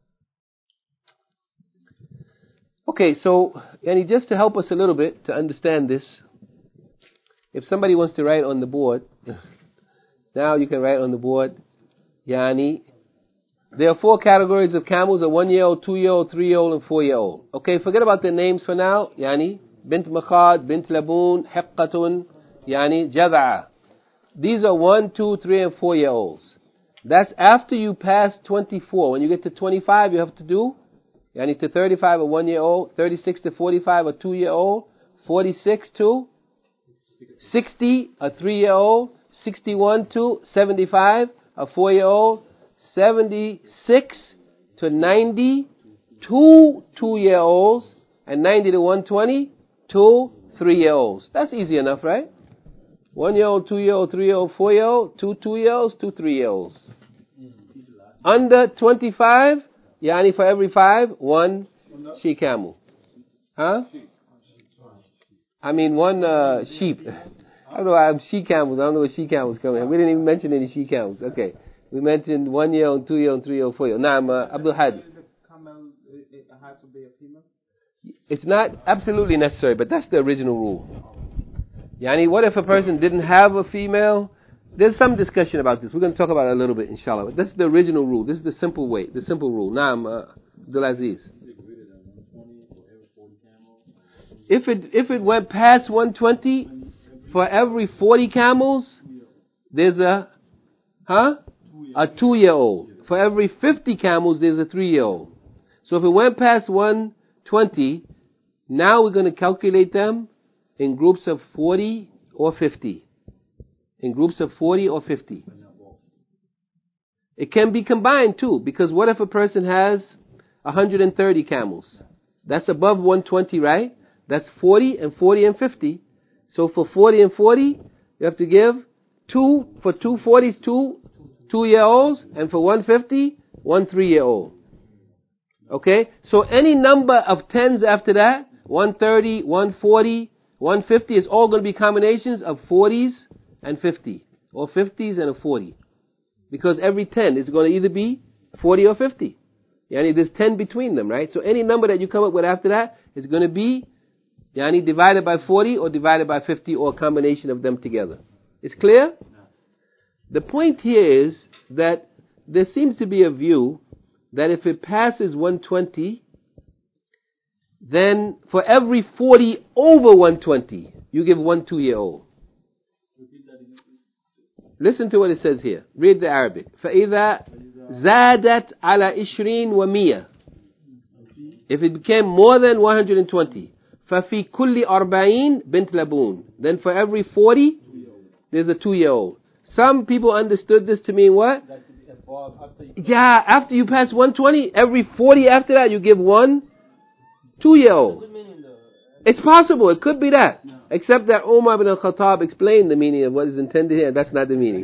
Okay, so, yani just to help us a little bit to understand this, if somebody wants to write on the board, now you can write on the board, yani, there are 4 categories of camels: a 1-year-old, 2-year-old, 3-year-old, and 4-year-old. Okay, forget about their names for now. Yani, bint makhad, bint laboon, hiqqatun, yani, jad'a. These are 1, 2, 3, and 4-year-olds. That's after you pass 24. When you get to 25, you have to do, yani to 35, a 1-year-old, 36 to 45, a 2-year-old, 46 to 60, a 3-year-old, 61 to 75, a 4-year-old, 76 to 90, 2 2-year-olds, and 90 to 120, 2 3-year-olds. That's easy enough, right? 1-year-old, 2-year-old, 3-year-old, 4-year-old, 2 2-year-olds, 2 3-year-olds. Under 25, yani for every 5, 1 she camel. Huh? I mean 1 sheep. I don't know why I'm she camels. I don't know what she camels coming. We didn't even mention any she camels. Okay. We mentioned 1-year-old, 2-year-old, 3-year-old, 4-year-old. Naam, Abdul Hadi. Camel, it has to be a female? It's not absolutely necessary, but that's the original rule. Yani, what if a person didn't have a female? There's some discussion about this. We're going to talk about it a little bit, inshallah. But this is the original rule. This is the simple way, the simple rule. Naam, Abdul Aziz. If it went past 120, for every 40 camels, there's a 2-year-old. For every 50 camels, there's a 3-year-old. So if it went past 120, now we're going to calculate them in groups of 40 or 50. In groups of 40 or 50. It can be combined too, because what if a person has 130 camels? That's above 120, right? That's 40 and 40 and 50. So for 40 and 40, you have to give 2, for 2 40s, 2 2-year-olds, and for 150, 1 3-year-old. Okay? So any number of 10s after that, 130, 140, 150 is all going to be combinations of 40s and 50, or 50s and a 40. Because every 10 is going to either be 40 or 50. Yani there's 10 between them, right? So any number that you come up with after that is going to be yani divided by 40 or divided by 50 or a combination of them together. It's clear? The point here is that there seems to be a view that if it passes 120, then for every 40 over 120, you give 1 2-year-old. Listen to what it says here. Read the Arabic. فَإِذَا زَادَتْ عَلَى 20 وَمِيَّةٍ. If it became more than 120, فَفِي كُلِّ 40 بِنْتْ لَبُونَ. Then for every 40, there's a 2-year-old. Some people understood this to mean what? Yeah, after you pass 120, every 40 after that, you give 1 2-year-old. It's possible, it could be that. Except that Umar ibn al-Khattab explained the meaning of what is intended here. That's not the meaning.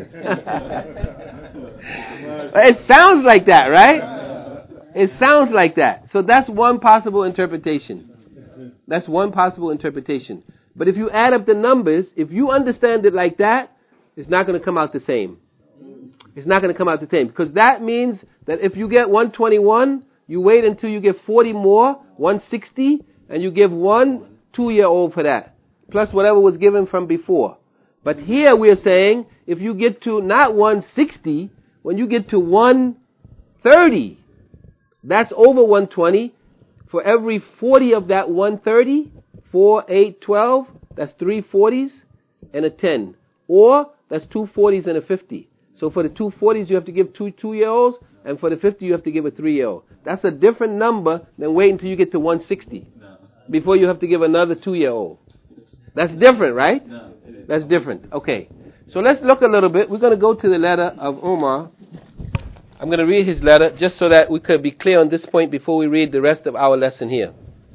It sounds like that, right? It sounds like that. So that's one possible interpretation. That's one possible interpretation. But if you add up the numbers, if you understand it like that, it's not going to come out the same. It's not going to come out the same. Because that means that if you get 121, you wait until you get 40 more, 160, and you give one 2-year-old for that. Plus whatever was given from before. But here we're saying, if you get to not 160, when you get to 130, that's over 120. For every 40 of that 130, 4, 8, 12, that's 3 40s and a 10. Or that's 2 40s and a 50. So for the 2 40s, you have to give 2 2-year-olds, and for the 50, you have to give a 3-year-old. That's a different number than waiting until you get to 160 before you have to give another 2-year-old. That's different, right? That's different. Okay. So let's look a little bit. We're going to go to the letter of Umar. I'm going to read his letter just so that we could be clear on this point before we read the rest of our lesson here.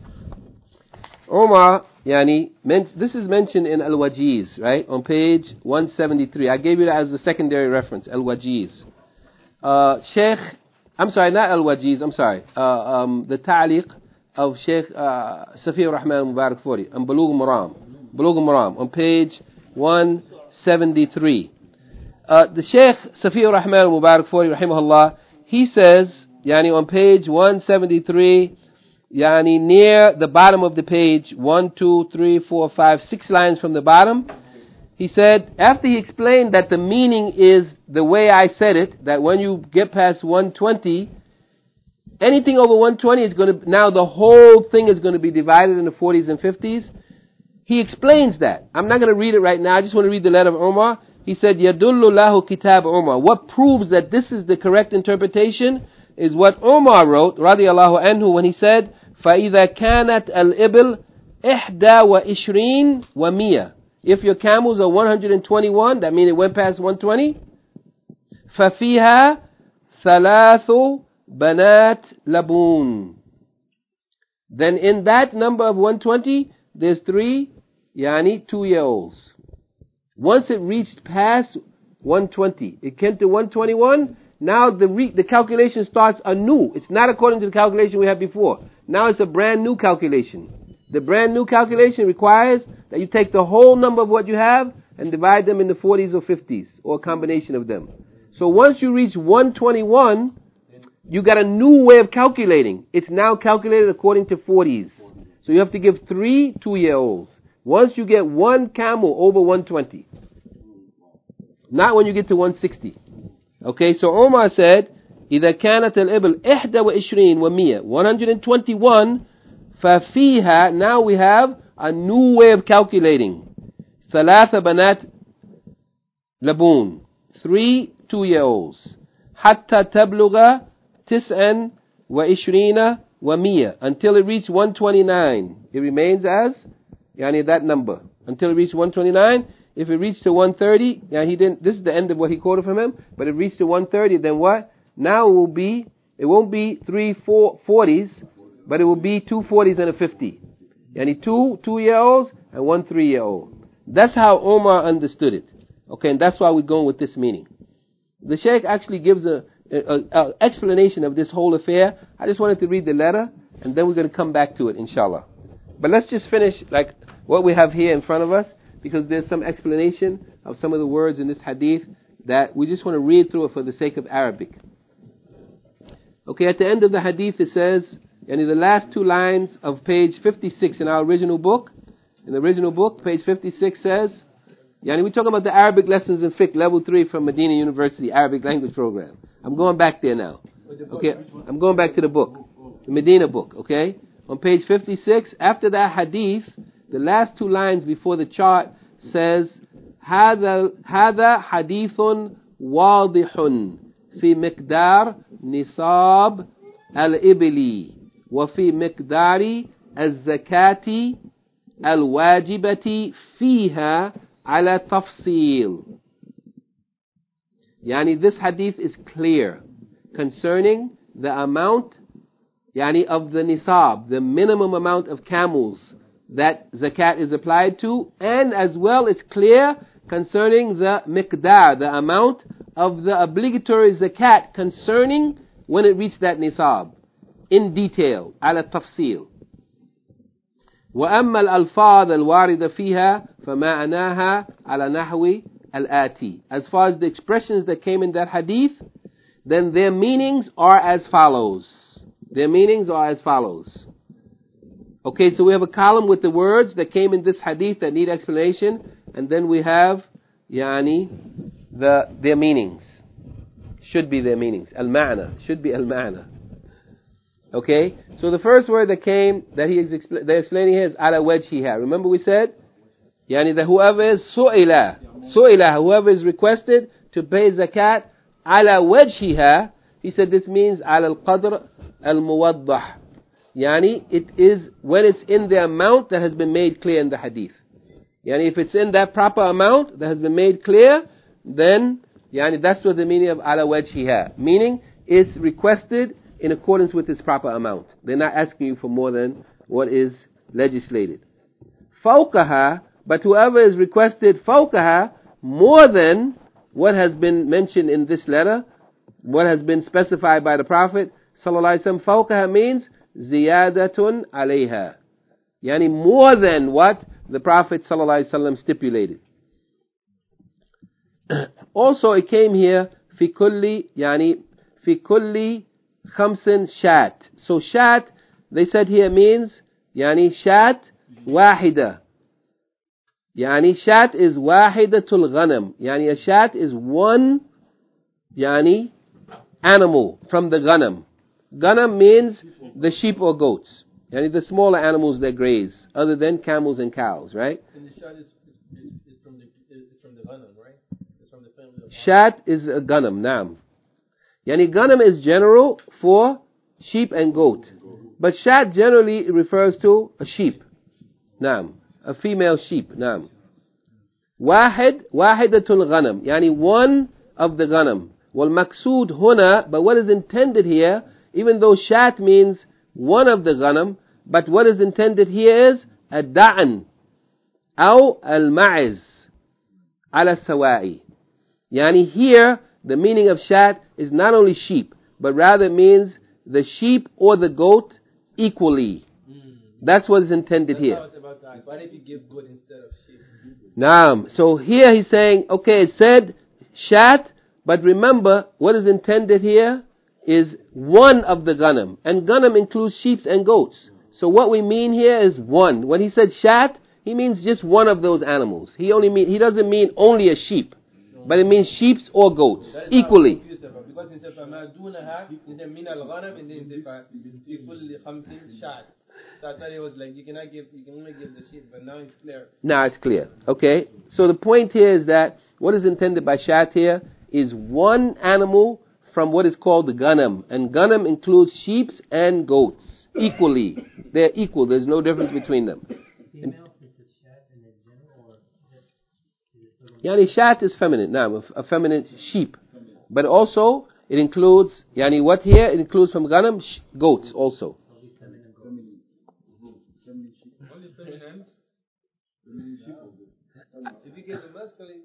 Umar, this is mentioned in Al-Wajiz, right? On page 173. I gave you that as a secondary reference, Al-Wajiz. Not Al-Wajiz, the ta'liq of Sheikh Safi Rahman Mubarakfuri on Bulugh Maram on page 173. The Sheikh Safi Rahman Mubarakfuri rahimahullah, he says, on page 173, near the bottom of the page, 1, 2, 3, 4, 5, 6 lines from the bottom, he said, after he explained that the meaning is the way I said it, that when you get past 120, anything over 120 is going to, now the whole thing is going to be divided into 40s and 50s. He explains that. I'm not going to read it right now. I just want to read the letter of Umar. He said, Yadullu lahu kitab Umar. What proves that this is the correct interpretation is what Umar wrote, radiyallahu anhu, when he said, فَإِذَا كَانَتْ الْإِبِلْ إِحْدَى وَإِشْرِينَ وَمِيَّةٍ. If your camels are 121, that means it went past 120. فَفِيهَا ثَلَاثُ بَنَاتْ لَبُونَ. Then in that number of 120, there's 3, 2-year-olds. Once it reached past 120, it came to 121, now the calculation starts anew. It's not according to the calculation we had before. Now it's a brand new calculation. The brand new calculation requires that you take the whole number of what you have and divide them into 40s or 50s, or a combination of them. So once you reach 121, you got a new way of calculating. It's now calculated according to 40s. So you have to give 3 2-year-olds. Once you get 1 camel over 120. Not when you get to 160. Okay, so Omar said, إِذَا كَانَتَ الْإِبِلْ إِحْدَى وَإِشْرِينَ وَمِيَّةٍ 121, فَفِيهَا, now we have a new way of calculating. ثَلَاثَ بَنَاتْ لَبُونَ 3 2-year-olds. حَتَّى تَبْلُغَ 29 وَمِيَّةٍ until it reaches 129. It remains as that number. Until it reaches 129. If it reached to 130, this is the end of what he quoted from him, but it reached to 130, then what? Now it won't be 3 40s, but it will be 2 40s and a 50. 2 2-year-olds and 1 3-year-old. That's how Omar understood it. Okay, and that's why we're going with this meaning. The Shaykh actually gives a explanation of this whole affair. I just wanted to read the letter, and then we're going to come back to it, inshallah. But let's just finish what we have here in front of us, because there's some explanation of some of the words in this hadith that we just want to read through it for the sake of Arabic. Okay, at the end of the hadith it says, and in the last 2 lines of page 56 in our original book, page 56 says, we're talking about the Arabic lessons in fiqh, level 3 from Medina University, Arabic language program. I'm going back there now. Okay, I'm going back to the book, the Medina book, okay? On page 56, after that hadith, the last 2 lines before the chart says, هذا حديث واضح في مقدار نصاب الإبل وفي مقدار الزكاة الواجبة فيها على تفصيل. This hadith is clear concerning the amount of the nisab, the minimum amount of camels that zakat is applied to, and as well it's clear concerning the miqdar, the amount of the obligatory zakat concerning when it reached that nisab, in detail, ala tafsil. وأما الألفاظ الواردة فيها فمعناها على نحو الآتي. As far as the expressions that came in that hadith, then their meanings are as follows. Their meanings are as follows. Okay, so we have a column with the words that came in this hadith that need explanation, and then we have their meanings. Should be their meanings. Al-ma'na. Should be al-ma'na. Okay, so the first word that came, that they're explaining here is ala wajhiha. Remember we said, that whoever is su'ila, whoever is requested to pay zakat, ala wajhiha, he said this means ala al-qadr al-muwaddah. It is when it's in the amount that has been made clear in the hadith. If it's in that proper amount that has been made clear, then that's what the meaning of ala wajhiha. Meaning, it's requested in accordance with its proper amount. They're not asking you for more than what is legislated. Fawqaha, but whoever is requested fawqaha, more than what has been mentioned in this letter, what has been specified by the Prophet sallallahu alaihi wasallam, fawqaha means ziyadatun alayha. More than what the Prophet sallallahu alaihi wasallam stipulated. Also it came here fi kulli khamsin shat. So shat, they said here means shat wahida. Shat is wahidatul ghanam. A shat is one animal from the ghanam. Ghanam means the sheep or goats. The smaller animals that graze, other than camels and cows, right? And the shat is from the ghanam, right? It's from the family of Shat is a ghanam, naam. Ghanam is general for sheep and goat. But shat generally refers to a sheep. Naam. A female sheep. Naam. Wahidatul ghanam. One of the ghanam. Wal maqsood huna, but what is intended here, even though shat means one of the ghanam, but what is intended here is ad-da'an aw al-ma'iz ala sawa'i. Here the meaning of shat is not only sheep, but rather means the sheep or the goat equally. That's what is intended here. I was about to ask, why did you give goat instead of sheep? Naam. So here he's saying, okay, it said shat, but remember what is intended here is one of the ghanam. And ghanam includes sheep and goats. So what we mean here is one. When he said shat, he means just one of those animals. He doesn't mean only a sheep. But it means sheep or goats, equally. Because it says فَمَا دُونَهَا, مِنَ الْغَنَمِ, and then it says فِي كُلِّ خَمْسٍ شَعْرٍ. So I thought it was like you can only give the sheep, but now it's clear. Now it's clear. Okay. So the point here is that what is intended by shat here is one animal from what is called the ghanam. And ghanam includes sheep and goats equally. They're equal. There's no difference between them. Shat is feminine. Now, a feminine sheep. But also, it includes, what here? It includes from ghanam, goats also. Only feminine. If you give the masculine,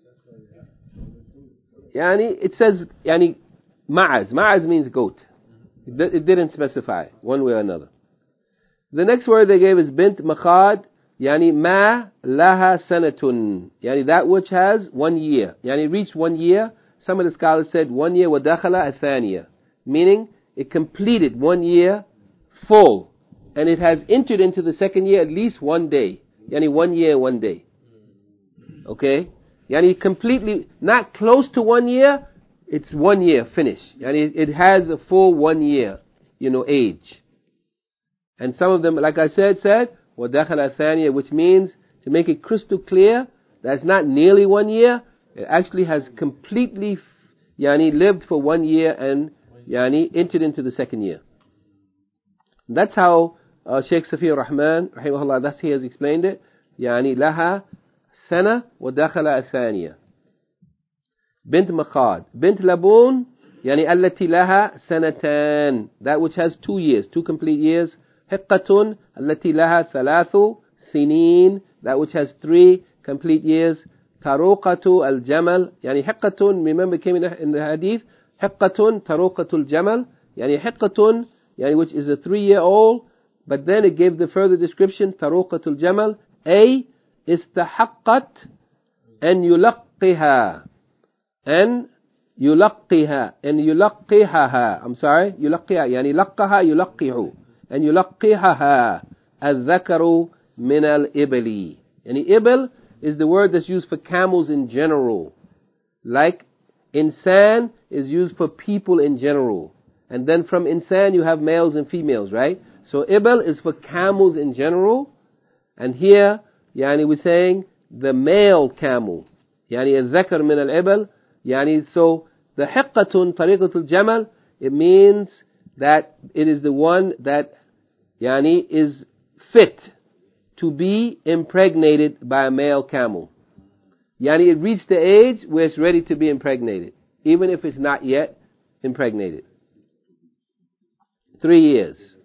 it says, ma'az. Ma'az means goat. It didn't specify one way or another. The next word they gave is bint makhad. Ma laha sanatun. That which has 1 year. Reached 1 year. Some of the scholars said 1 year wa dakhala athaniya. Meaning, it completed 1 year full. And it has entered into the second year at least 1 day. 1 year, 1 day. Okay? Completely, not close to 1 year, it's 1 year finished. It has a full 1 year, age. And some of them, like I said, وَدَخَلَ ثَانِيَةً, which means, to make it crystal clear, that's not nearly 1 year, it actually has completely, lived for 1 year and, entered into the second year. That's how Shaykh Safi Rahman, rahimahullah, that's he has explained it. لها سنة ودخل الثانية. بنت مخاد. بنت لبون, التي لها سنتان, that which has 2 years, 2 complete years. حقة التي لها 3 سنين, that which has 3 complete years. taruqatu al-jamal, hiqqatun, remember came in the hadith, hiqqatun taruqatu al-jamal, hiqqatun, which is a 3-year-old, But then it gave the further description, taruqatul jamal, أي استحقت أن يلقها أن يلقحها. I'm sorry, يلقحها يعني لقها يلقح أن يلقحها الذكر من الإبل. يعني إبل is the word that's used for camels in general. Like insan is used for people in general. And then from insan you have males and females, right? So ibl is for camels in general. And here, yani we're saying the male camel. Yani الذكر من الإبل. Yani so the hiqqatun tariqatul jamal, it means that it is the one that yani is fit to be impregnated by a male camel. Yani it reached the age where it's ready to be impregnated, even if it's not yet impregnated. 3 years.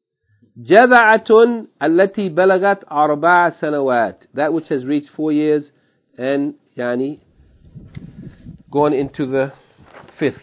جذعة التي بلغت 4 سنوات, that which has reached 4 years and yani going into the 5th.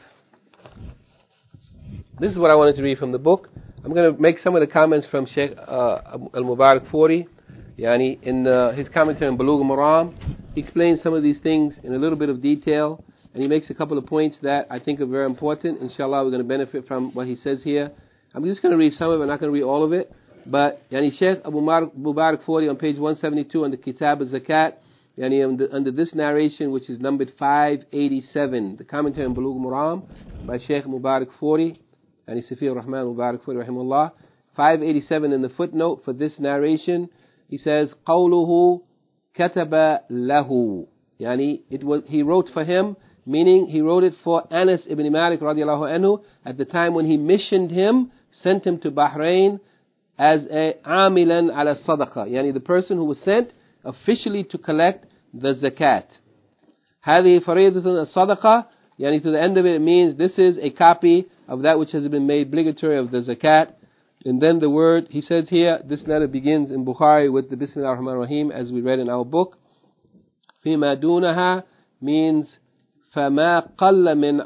This is what I wanted to read from the book. I'm going to make some of the comments from Sheikh Al-Mubarak Fori. Yani in his commentary on Bulugh al-Maram, he explains some of these things in a little bit of detail, and he makes a couple of points that I think are very important. Inshallah, we're going to benefit from what he says here. I'm just going to read some of it, I'm not going to read all of it. But yani Sheikh Abu Mubarak Fori on page 172 on the Kitab al-Zakat, yani under this narration, which is numbered 587, the commentary on Bulugh al-Maram by Sheikh Mubarak Fori, yani Safi ar-Rahman Mubarak Fori rahimahullah, 587 in the footnote for this narration. He says, قَوْلُهُ كَتَبَ لَهُ, yani he wrote for him, meaning he wrote it for Anas ibn Malik radiallahu anhu at the time when he missioned him, sent him to Bahrain as a amilan ala sadaqa, yani the person who was sent officially to collect the zakat. هذه فريضة الصدقة, yani to the end of it, it means this is a copy of that which has been made obligatory of the zakat. And then the word, he says here, this letter begins in Bukhari with the Bismillah ar-Rahman ar-Rahim, as we read in our book. فيما دونها means فما قل من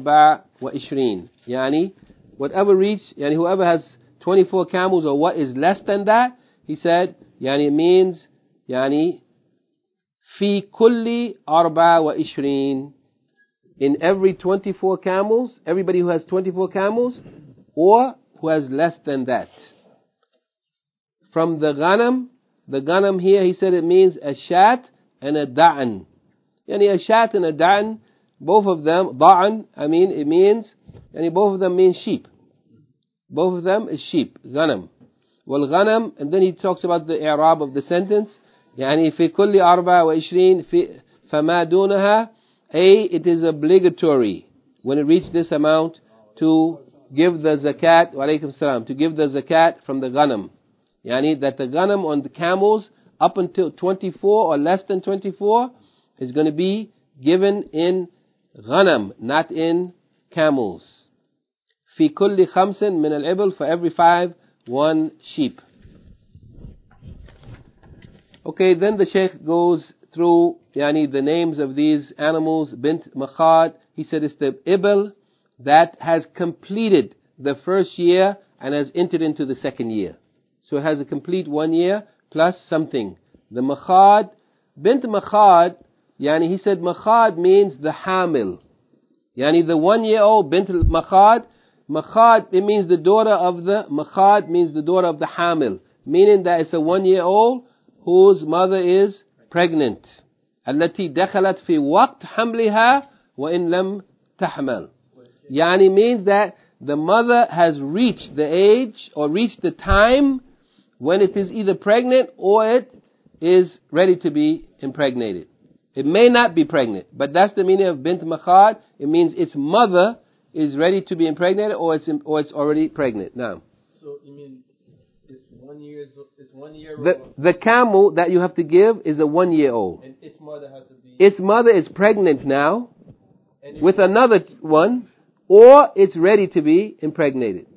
24, yani whatever reach, yani whoever has 24 camels or what is less than that, he said, yani it means yani في كل 24, in every 24 camels, everybody who has 24 camels or who has less than that. From the ghanam here, he said it means a shat and a da'an. Yani a shat and a da'an, both of them, da'an, it means, yani both of them mean sheep. Both of them is sheep, ghanam. Well, ghanam, and then he talks about the i'rab of the sentence, yani fi kulli 24 fama dunaha, it is obligatory when it reaches this amount to give the zakat, wa alaykum salam, to give the zakat from the ghanam. Yani that the ghanam on the camels up until 24 or less than 24 is going to be given in ghanam, not in camels. في كل 5 من الإبل, for every 5, 1 sheep. Okay, then the Shaykh goes through yani the names of these animals. Bint Makhad, he said it's the Ibl that has completed the first year and has entered into the second year. So it has a complete 1 year plus something. The Makhad, Bint Makhad, yani he said Makhad means the Hamil. Yani the 1-year-old Bint Makhad, Makhad, it means the daughter of the, Makhad means the daughter of the Hamil, meaning that it's a 1-year-old whose mother is pregnant. التي دخلت في وقت حملها وإن لم تحمل. Yani means that the mother has reached the age or reached the time when it is either pregnant or it is ready to be impregnated. It may not be pregnant, but that's the meaning of Bint Makhad. It means its mother is ready to be impregnated or it's already pregnant. Now, so you mean it's 1 year? It's 1 year. The camel that you have to give is a 1-year-old. And its mother has to be. Its mother is pregnant now with another one, or it's ready to be impregnated.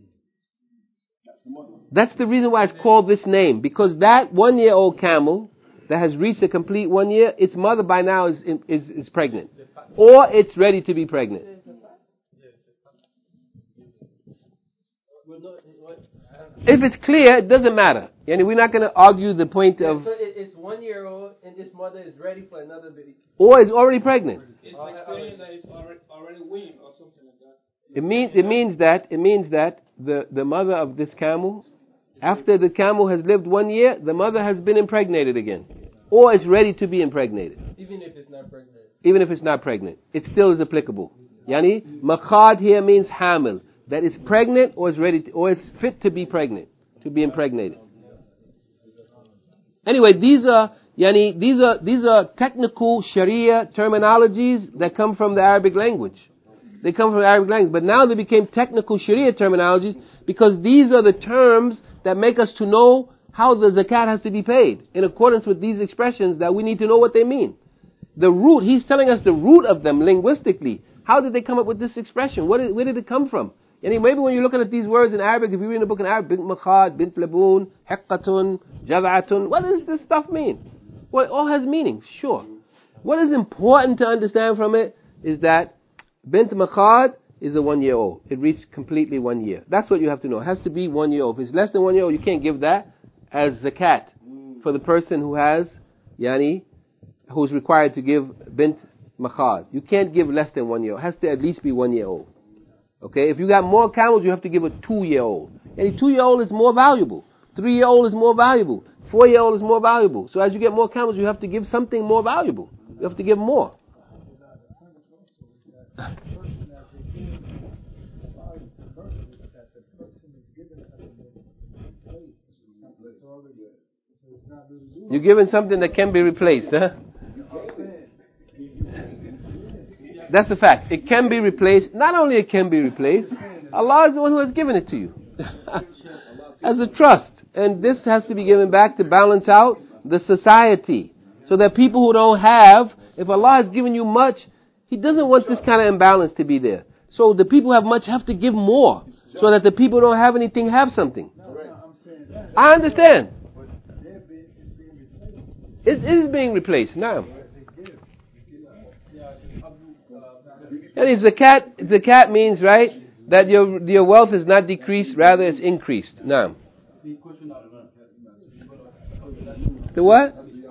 That's the reason why it's called this name, because that 1-year-old camel that has reached a complete 1 year, its mother by now is pregnant, or it's ready to be pregnant. If it's clear, it doesn't matter. We're not going to argue the point of... So it's 1 year old and this mother is ready for another baby. Or is already pregnant. It's like saying that it's already weaned or something like that. It means that the mother of this camel, after the camel has lived 1 year, the mother has been impregnated again. Or is ready to be impregnated. Even if it's not pregnant. Even if it's not pregnant. It still is applicable. Makhad here means hamil. That is pregnant or is ready to, or it's fit to be pregnant, to be impregnated. Anyway, these are technical Sharia terminologies that come from the Arabic language. They come from the Arabic language, but now they became technical Sharia terminologies because these are the terms that make us to know how the zakat has to be paid in accordance with these expressions that we need to know what they mean. The root, he's telling us the root of them linguistically. How did they come up with this expression? Where did it come from? Maybe when you're looking at these words in Arabic, if you read a book in Arabic, bint makhad, bint laboon, hiqqatun, jaz'atun, what does this stuff mean? Well, it all has meaning, sure. What is important to understand from it is that bint makhad is a 1 year old. It reached completely 1 year. That's what you have to know. It has to be 1 year old. If it's less than 1 year old, you can't give that as zakat for the person who has, who's required to give bint makhad. You can't give less than 1 year old. It has to at least be 1 year old. Okay, if you got more camels, you have to give a 2 year old. And a 2 year old is more valuable. 3 year old is more valuable. 4 year old is more valuable. So as you get more camels, you have to give something more valuable. You have to give more. You're giving something that can be replaced, huh? That's a fact. It can be replaced. Not only it can be replaced, Allah is the one who has given it to you. As a trust. And this has to be given back to balance out the society. So that people who don't have, if Allah has given you much, He doesn't want this kind of imbalance to be there. So the people who have much have to give more. So that the people who don't have anything have something. I understand. It is being replaced now. And zakat means, right, that your wealth is not decreased, rather it's increased. Now. The what?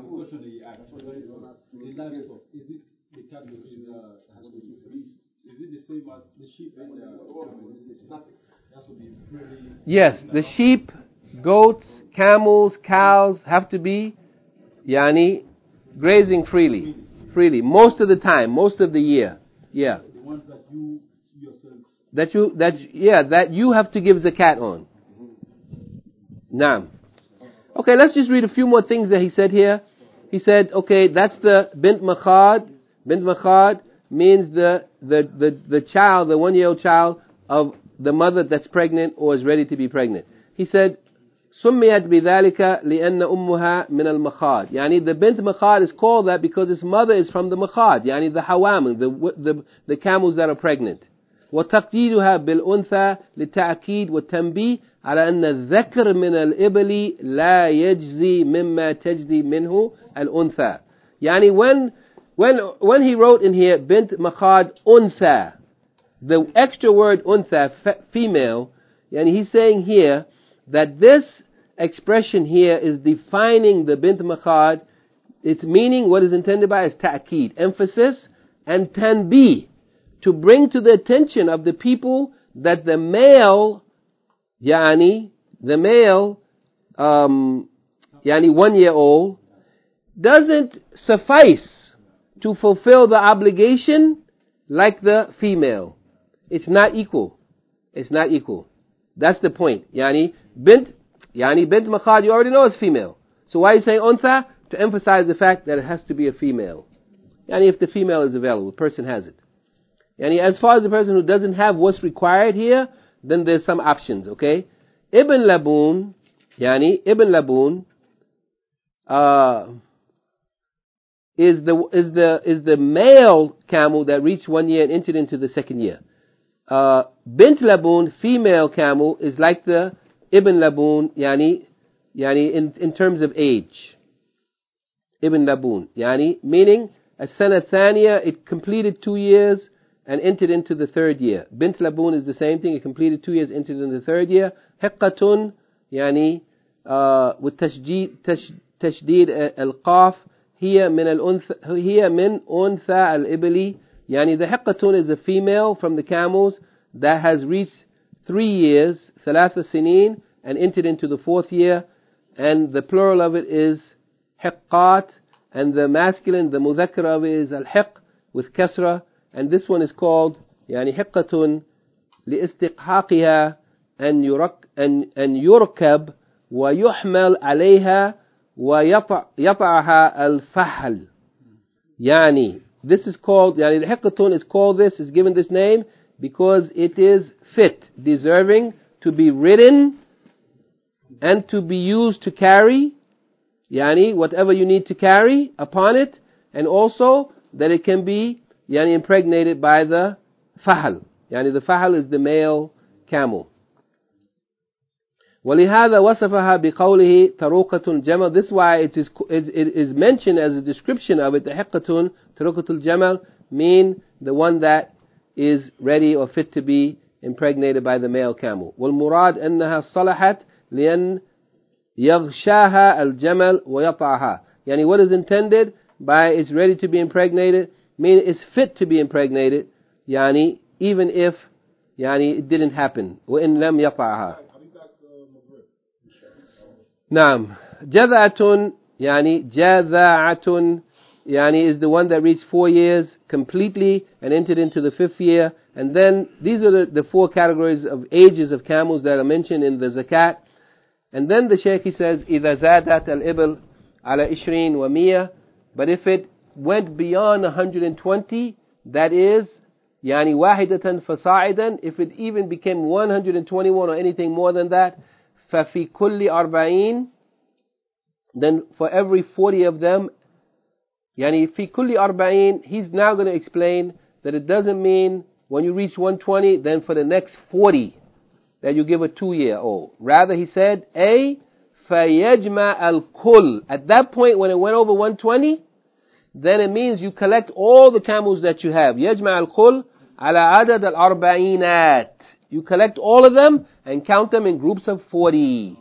Yes, the sheep, goats, camels, cows have to be grazing freely. Most of the time, most of the year. Yeah. The ones that you yourself. That you have to give zakat on. Naam. Okay, let's just read a few more things that he said here. He said, okay, that's the bint makhad. Bint makhad means the child, the 1 year old child of the mother that's pregnant or is ready to be pregnant. He said, سميت بذلك لأن أمها من المخاض. The bint makhad is called that because its mother is from the makhad, the hawamil, the camels that are pregnant. وتقييدها بالأنثى للتأكيد والتنبيه على أن الذكر من الإبل لا يجزي مما تجزي منه الأنثى. When he wrote in here bint makhad untha, the extra word untha, female, he's saying here that this expression here is defining the bint makhad. Its meaning, what is intended by, is ta'keed, emphasis, and tanbih, to bring to the attention of the people that the male 1 year old doesn't suffice to fulfill the obligation like the female. It's not equal. It's not equal. That's the point. Bint makhad, you already know is female. So why are you saying untha? To emphasize the fact that it has to be a female. If the female is available, the person has it. As far as the person who doesn't have what's required here, then there's some options, okay? Ibn Laboon is the male camel that reached 1 year and entered into the second year. Bint Laboon, female camel, is like the Ibn Laboon, in terms of age. Ibn Laboon, meaning as sana thaniya, it completed 2 years, and entered into the third year. Bint Laboon is the same thing. It completed 2 years, entered in the third year. Hiqqatun, يعني تشديد القاف هي من أنثى الإبل. يعني the hiqqatun is a female from the camels that has reached 3 years, ثلاث سنين, and entered into the 4th year. And the plural of it is hiqqat, and the masculine, the mudhakkar of it is al-hiq with kasra. And this one is called يعني حقة لاستحقاقها أن يركب ويحمل عليها ويطعها الفحل. يعني this is called, يعني the حقة is called this, is given this name because it is fit, deserving to be ridden and to be used to carry, يعني whatever you need to carry upon it, and also that it can be يعني impregnated by the fahl. يعني the fahl is the male camel. ولهذا وصفها بقوله طروقة الجمل. This is why it is mentioned as a description of it. The حقة طروقة الجمل mean the one that is ready or fit to be impregnated by the male camel. والمراد أنها صلحت لأن يغشاها الجمل ويطعها. يعني what is intended by it's ready to be impregnated, mean it's fit to be impregnated, يعني even if يعني it didn't happen. وإن لم يطعها. نعم. جذعة يعني جذعة يعني is the one that reached 4 years completely and entered into the 5th year. And then these are the 4 categories of ages of camels that are mentioned in the zakat. And then the Shaykh, he says, إذا زادت الإبل على 20 ومية. But if it went beyond 120, that is يعني واحدة فصاعدا, if it even became 121 or anything more than that, ففي كل 40, then for every 40 of them, يعني في كل 40, he's now going to explain that it doesn't mean when you reach 120, then for the next 40 that you give a 2-year-old. Rather, he said, فيجمع الكل. At that point, when it went over 120, then it means you collect all the camels that you have. يجمع الكل على عدد الأربعينات. You collect all of them and count them in groups of 40.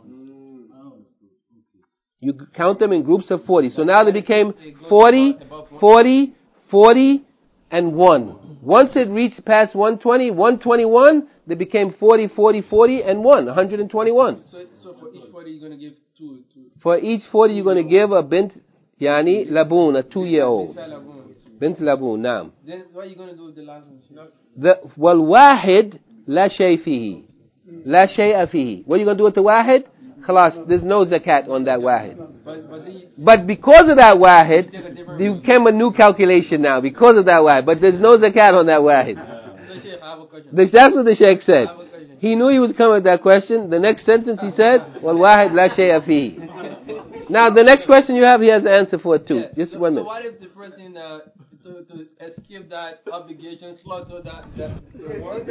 You count them in groups of 40. So now they became 40, 40, 40, and 1. Once it reached past 120, 121, they became 40, 40, 40, and 1, 121. So for each 40 you're going to give two. For each 40 you're going to give a bint, yani laboon, a 2-year-old. Bint laboon, naam. Then what are you going to do with the last one? والواحد لا شيء فيه. لا شيء فيه. What are you going to do with the wahid? Khalas, there's no zakat on that wahid. But because of that wahid, there came a new calculation now. Because of that wahid. But there's no zakat on that wahid. That's what the Shaykh said. He knew he was coming with that question. The next sentence he said, وَالْوَاحِدْ لَا شَيْءَ فِيهِ. Now the next question you have, he has an answer for it too. Yeah. Just 1 minute. So what if the person, to escape that obligation, slaughter that work?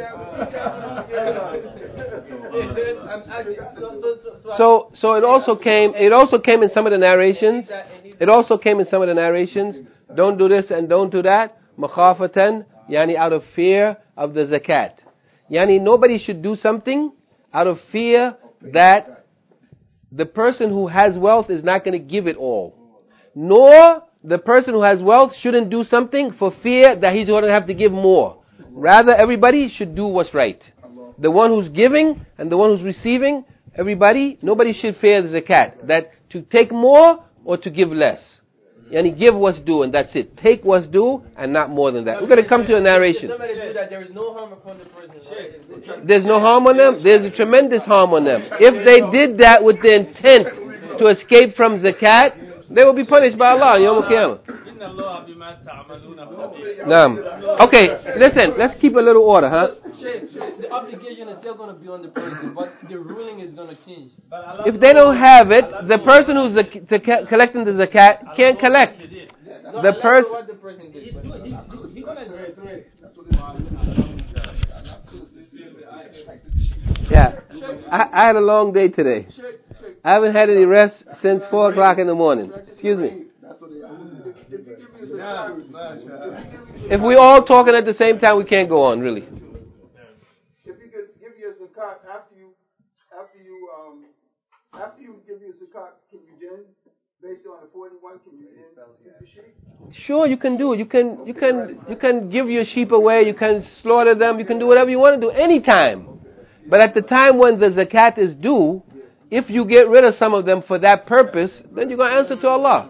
So it also came in some of the narrations. It also came in some of the narrations. Don't do this and don't do that. Makhafatan, yani out of fear of the zakat. Yani nobody should do something out of fear that the person who has wealth is not going to give it all. Nor the person who has wealth shouldn't do something for fear that he's going to have to give more. Rather, everybody should do what's right. The one who's giving and the one who's receiving, nobody should fear the zakat. That to take more or to give less. Yani give what's due and that's it. Take what's due and not more than that. We're going to come to a narration. Somebody do that, there is no harm upon the person. There's no harm on them? There's a tremendous harm on them. If they did that with the intent to escape from zakat, they will be punished by Allah on Yawm al-Qiyamah. Naam. Okay, listen, let's keep a little order, huh? The obligation is still going to be on the person, but the ruling is going to change. If they don't have it, the person who's collecting the zakat can't collect. The person... What the person did. Yeah, I had a long day today. I haven't had any rest since 4 o'clock in the morning. Excuse me. If we all talking at the same time, we can't go on, really. If you could give your zakat after you give your zakat, can you then, based on the 41, can you then give the sheep? Sure, you can do it. You can give your sheep away. You can slaughter them. You can do whatever you want to do anytime. But at the time when the zakat is due, if you get rid of some of them for that purpose, then you're going to answer to Allah.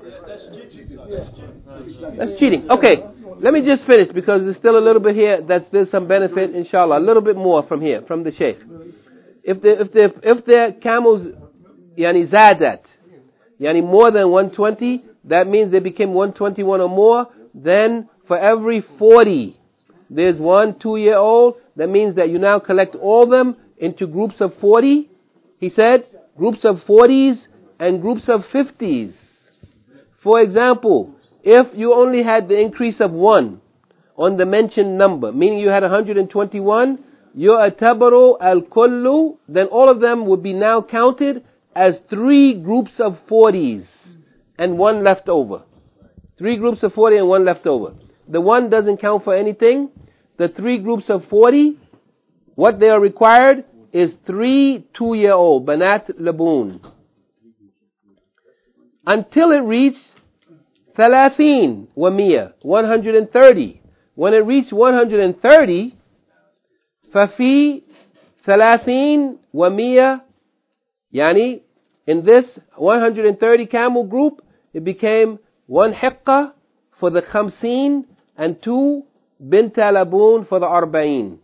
That's cheating. Okay, let me just finish because there's still a little bit here. There's some benefit, inshallah. A little bit more from here, from the Shaykh. If the camels, yani zadat, yani more than 120, that means they became 121 or more. Then for every 40, there's 1 2-year-old. That means that you now collect all them into groups of 40. He said groups of 40s and groups of 50s. For example, if you only had the increase of 1 on the mentioned number, meaning you had 121, your atabaru al-kullu, then all of them would be now counted as 3 groups of 40s and 1 left over. 3 groups of 40 and 1 left over. The 1 doesn't count for anything. The 3 groups of 40, what they are required is 3 2-year-old, banat laboon. Until it reached 30 wa miya, 130. When it reached 130, fafi 30 wa miya, yani in this 130 camel group, it became 1 hiqqa for the 50 and 2 bint laboon for the 40.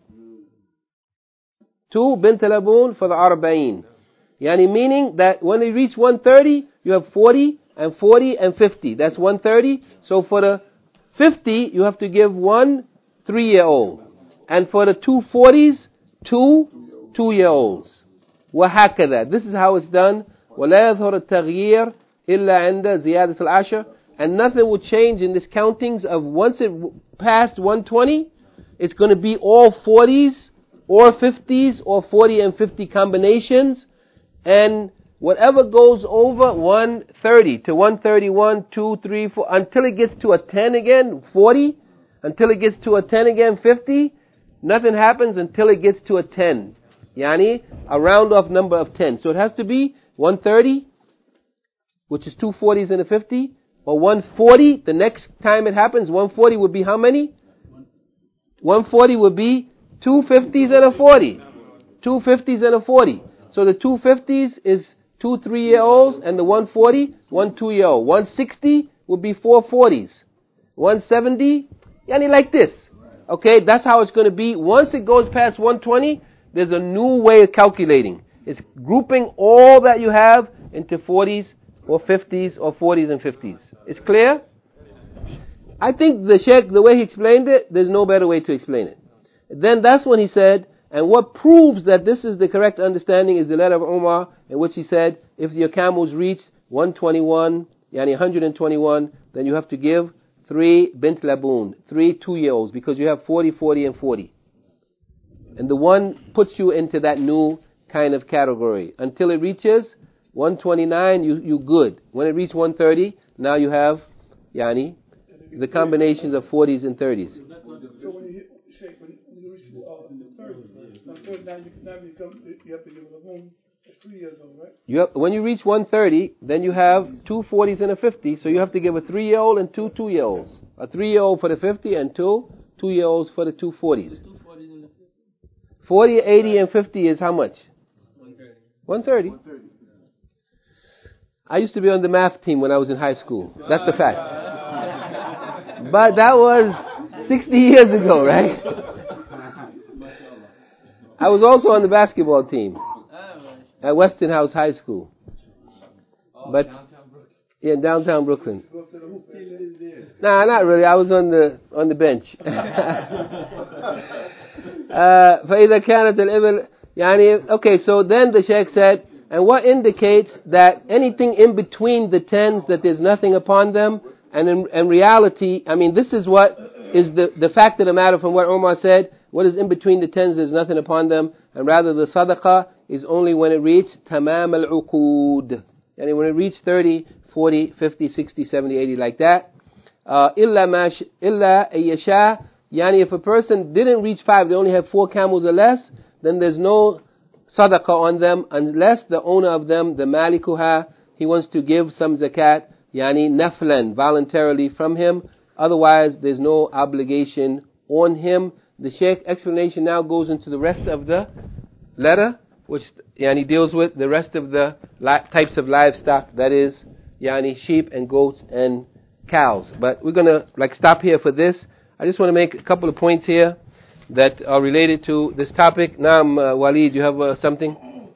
2 bint laboon for the 40. Yani meaning that when it reached 130, you have 40 and 40 and 50. That's 130. So for the 50, you have to give 1 3-year-old. And for the 2 40s, 2 2-year-olds. وهكذا. This is how it's done. ولا يظهر التغيير إلا عند زيادة العشر. And nothing will change in this countings of once it passed 120, it's going to be all 40s or 50s or 40 and 50 combinations. And whatever goes over 130 to 131, 2, 3, 4, until it gets to a 10 again, 40, until it gets to a 10 again, 50, nothing happens until it gets to a 10. Yani, a round off number of 10. So it has to be 130, which is 2 40s and a 50, or 140, the next time it happens, 140 would be how many? 140 would be 2 50s and a 40. 2 50s and a 40. So the 2 50s is 2 3-year-olds, and the 140, 1 2-year-old. 160 would be 4 40s. 170, yani like this. Okay, that's how it's going to be. Once it goes past 120, there's a new way of calculating. It's grouping all that you have into 40s or 50s or 40s and 50s. It's clear? I think the Sheikh, the way he explained it, there's no better way to explain it. Then that's when he said, and what proves that this is the correct understanding is the letter of Umar, in which he said, if your camels reach 121, yani 121, then you have to give 3 bint laboon, 3 2-year-olds, because you have 40, 40, and 40. And the one puts you into that new kind of category. Until it reaches 129, you good. When it reaches 130, now you have, yani, the combinations of 40s and 30s. So when you reach the 30, you have to give a laboon. It's 3 years old, right? When you reach 130, then you have 2 40s and a 50. So you have to give a 3-year-old and 2 2-year-olds. A 3-year-old for the 50 and 2 2-year-olds for the 2 40s. 40, 80, and 50 is how much? 130. I used to be on the math team when I was in high school. That's a fact. But that was 60 years ago, right? I was also on the basketball team at Westinghouse High School. But yeah, downtown Brooklyn. Nah, not really. I was on the bench. فإذا كانت الإبل يعني, okay, so then the Sheikh said, and what indicates that anything in between the 10s, that there's nothing upon them, and in reality, I mean, this is what is the fact of the matter from what Umar said. What is in between the 10s, there's nothing upon them, and rather the sadaqah is only when it reaches tamam al-uqud, and when it reaches 30, 40, 50, 60, 70, 80, like that. illa ayyasha. Yani if a person didn't reach 5, they only have 4 camels or less, then there's no sadaqah on them unless the owner of them, the malikuha, he wants to give some zakat, yani naflan, voluntarily from him. Otherwise, there's no obligation on him. The Shaykh explanation now goes into the rest of the letter, which yani deals with the rest of the types of livestock, that is, yani sheep and goats and cows. But we're gonna stop here for this. I just want to make a couple of points here that are related to this topic. Naam, Waleed, you have something?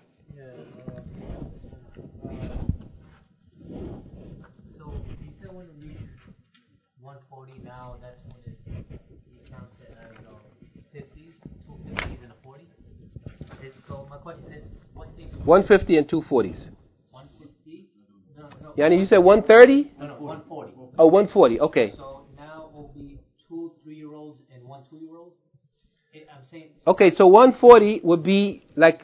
So you said when you reach 140 now, that's when you count it as 50s, 250s, and a 40. So my question is, what things? 150 and 240s. 150? No. Yani you said 130? No, 140. Oh, 140. Okay. So now it will be 2 3-year-olds and 1 2-year-old. I'm saying. Okay, so 140 would be like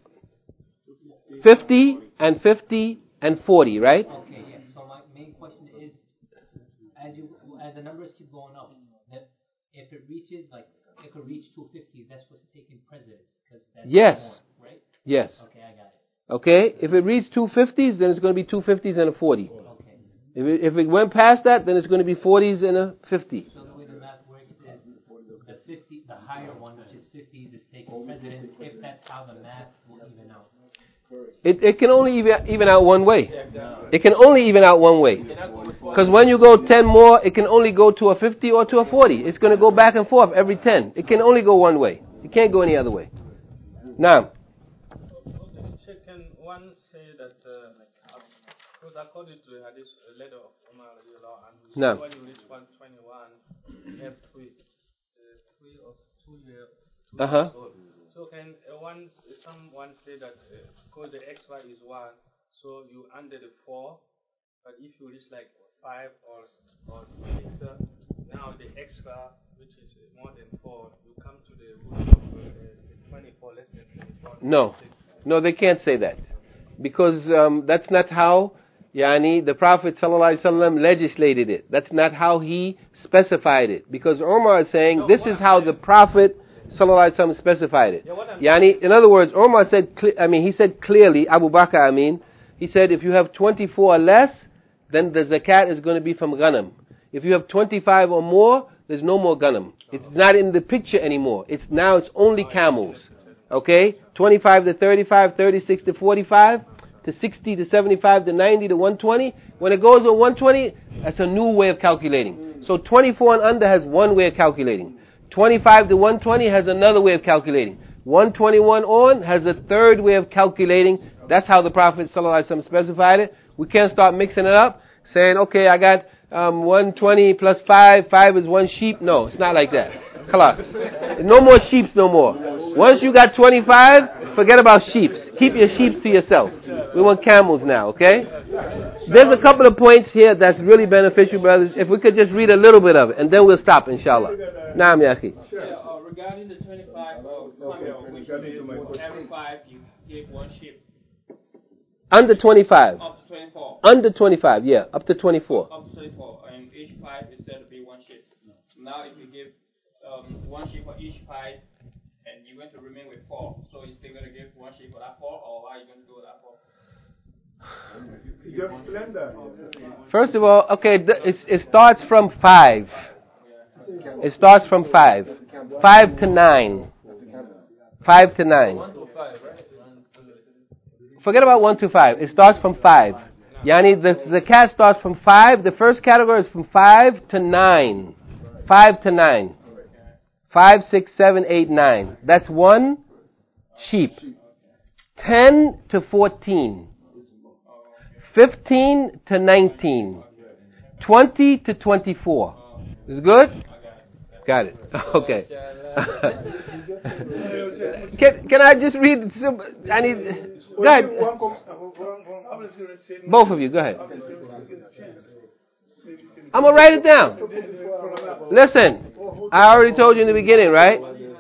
50 and 50 and 40, right? Okay, yeah. So my main question is, as the numbers keep going up, that if it reaches it could reach 250, that's what's taking precedence, because that's Yes. more, right? Yes. Okay, I got it. Okay, if it reached 250s, then it's going to be 250s and a 40. Okay. If it went past that, then it's going to be 40s and a 50. So the way the math works is the 50, the higher one, which is 50, is taking precedence. If that's how the math will even out. It can only even out one way. It can only even out one way. Because when you go 10 more, it can only go to a 50 or to a 40. It's going to go back and forth every 10. It can only go one way. It can't go any other way. Now. Can one say that, because according to the hadith letter of Umar, and No. when you reach 121, you have 3 or 2 years. So can someone say that because the extra is 1, so you under the 4, but if you reach 5 or 6, now the extra, which is more than 4, you come to the root of 24, less than 24. No, they can't say that. Because that's not how the Prophet ﷺ legislated it. That's not how he specified it. Because Umar is saying this is how the Prophet ﷺ specified it. In other words, Umar said, he said clearly, Abu Bakr, he said if you have 24 or less, then the zakat is going to be from ghanam. If you have 25 or more, there's no more ghanam. It's not in the picture anymore. It's only camels. Okay? 25 to 35, 36 to 45, to 60 to 75 to 90 to 120. When it goes to 120, that's a new way of calculating. So 24 and under has one way of calculating. 25 to 120 has another way of calculating. 121 on has a third way of calculating. That's how the Prophet ﷺ specified it. We can't start mixing it up, saying, okay, I got 120 plus 5 is 1 sheep. No, it's not like that. Khalas. No more sheeps no more. Once you got 25, forget about sheeps. Keep your sheeps to yourself. We want camels now, okay? There's a couple of points here that's really beneficial, brothers. If we could just read a little bit of it, and then we'll stop, inshallah. Naam, ya akhi. Regarding the 25 which is every 5 you give 1 sheep. Under 25. Up to 24. Under 25, yeah, up to 24. Up to 24, and each 5 is said to be 1 sheep. Now, if you give 1 sheep for each 5, and you're going to remain with 4, so you're still going to give 1 sheep for that 4, or how are you going to do that 4? Just blend that. First of all, okay, it starts from 5. It starts from 5. 5 to 9. 5 to 9. Forget about 1 to 5. It starts from 5. Yani the zakat starts from 5. The first category is from 5 to 9. 5 to 9. 5, 6, 7, 8, 9. That's 1 sheep. 10 to 14. 15 to 19. 20 to 24. Is it good? Got it. Okay. Can I just read? I need. Go ahead. Both of you, go ahead. I'm going to write it down. Listen, I already told you in the beginning, right?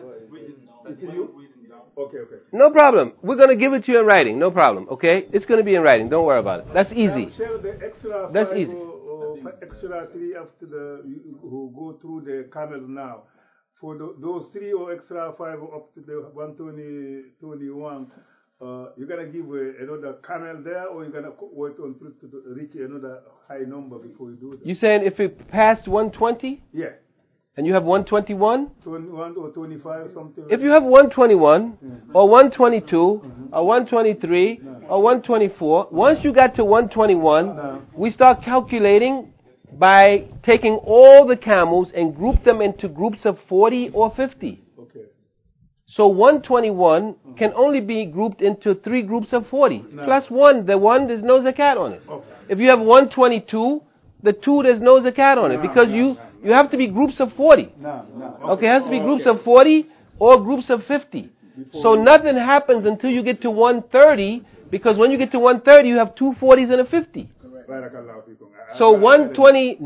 No problem. We're going to give it to you in writing. No problem, okay? It's going to be in writing. Don't worry about it. That's easy. That's easy. extra 3 after who go through the camels now. For those 3 or extra 5 up to the 121, you're going to give another camel there, or you're going to wait until to reach another high number before you do that? You saying if it passed 120? Yeah. And you have 121? 21 or 25, something. If you have 121, or 122, or 123, or 124, once you got to 121, we start calculating by taking all the camels and group them into groups of 40 or 50. Okay. So 121 can only be grouped into 3 groups of 40. Plus 1, the 1 there's no zakat on it. Okay. If you have 122, the 2 there's no zakat on it, because you have to be groups of 40. Okay, it has to be groups of 40 or groups of 50. So nothing happens until you get to 130, because when you get to 130 you have 2 40s and a 50. So 129,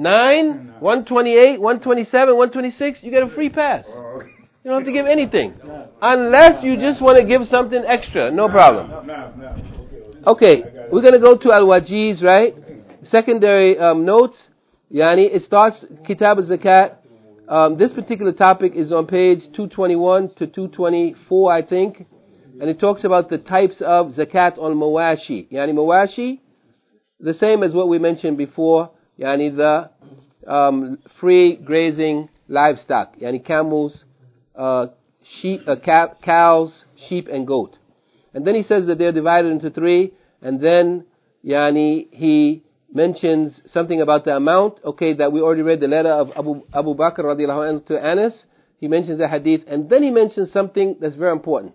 128, 127, 126, you get a free pass. You don't have to give anything. Unless you just want to give something extra, no problem. Okay, we're going to go to Al-Wajiz, right? Secondary notes. Yani, it starts Kitab al-Zakat. This particular topic is on page 221 to 224, I think. And it talks about the types of zakat on mawashi. Yani, mawashi, the same as what we mentioned before. Yani, the free grazing livestock. Yani, camels, sheep, cows, sheep, and goat. And then he says that they're divided into 3. And then, yani, he mentions something about the amount, okay, that we already read the letter of Abu Bakr radiallahu anhu to Anas. He mentions the hadith, and then he mentions something that's very important.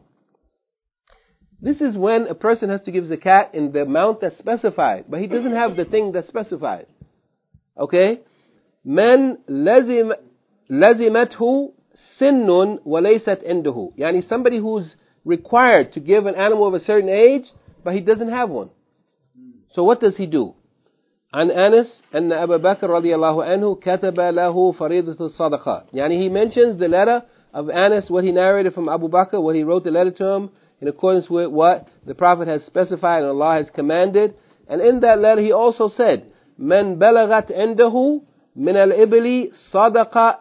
This is when a person has to give zakat in the amount that's specified, but he doesn't have the thing that's specified. Okay? Man lazimathu sinnun walaysat indahu. Yani somebody who's required to give an animal of a certain age, but he doesn't have one. So what does he do? عن أنس أن أبا بكر رضي الله عنه كتب له فريضة الصدقة. يعني he mentions the letter of Anas, what he narrated from Abu Bakr, what he wrote the letter to him in accordance with what the Prophet has specified and Allah has commanded. And in that letter he also said, من بلغت عنده من الإبل صدقة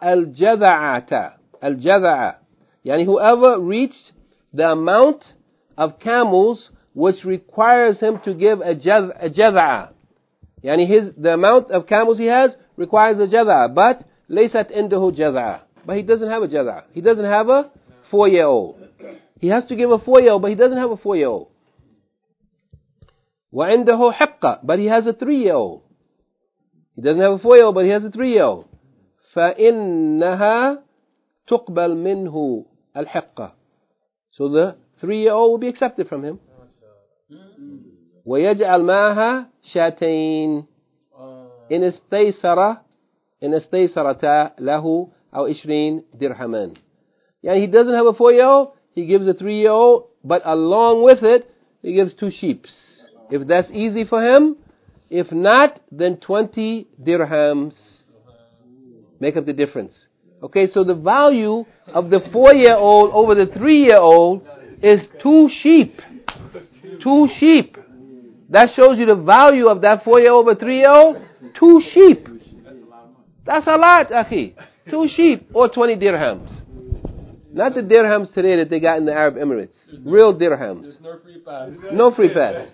الجذعة. يعني whoever reached the amount of camels which requires him to give a jad'a. Yani the amount of camels he has requires a jad'a, but laysat indahu jad'a. But he doesn't have a jad'a. He doesn't have a 4-year-old. He has to give a 4-year-old, but he doesn't have a 4-year-old. وعنده حقة, but he has a 3-year-old. He doesn't have a 4-year-old, but he has a 3-year-old. فإنها تقبل منه الحقة. So the 3-year-old will be accepted from him. ويجعل معها شاتين إن استيسرتا له أو 20 درهما. Yani he doesn't have a 4-year-old, he gives a 3-year-old, but along with it, he gives 2 sheep. If that's easy for him, if not, then 20 dirhams make up the difference. Okay, so the value of the 4-year-old over the 3-year-old is 2 sheep. 2 sheep. That shows you the value of that 4-year-old over 3-year-old. 2 sheep. That's a lot, akhi. 2 sheep or 20 dirhams. Not the dirhams today that they got in the Arab Emirates. Real dirhams. There's no free pass. No free pass.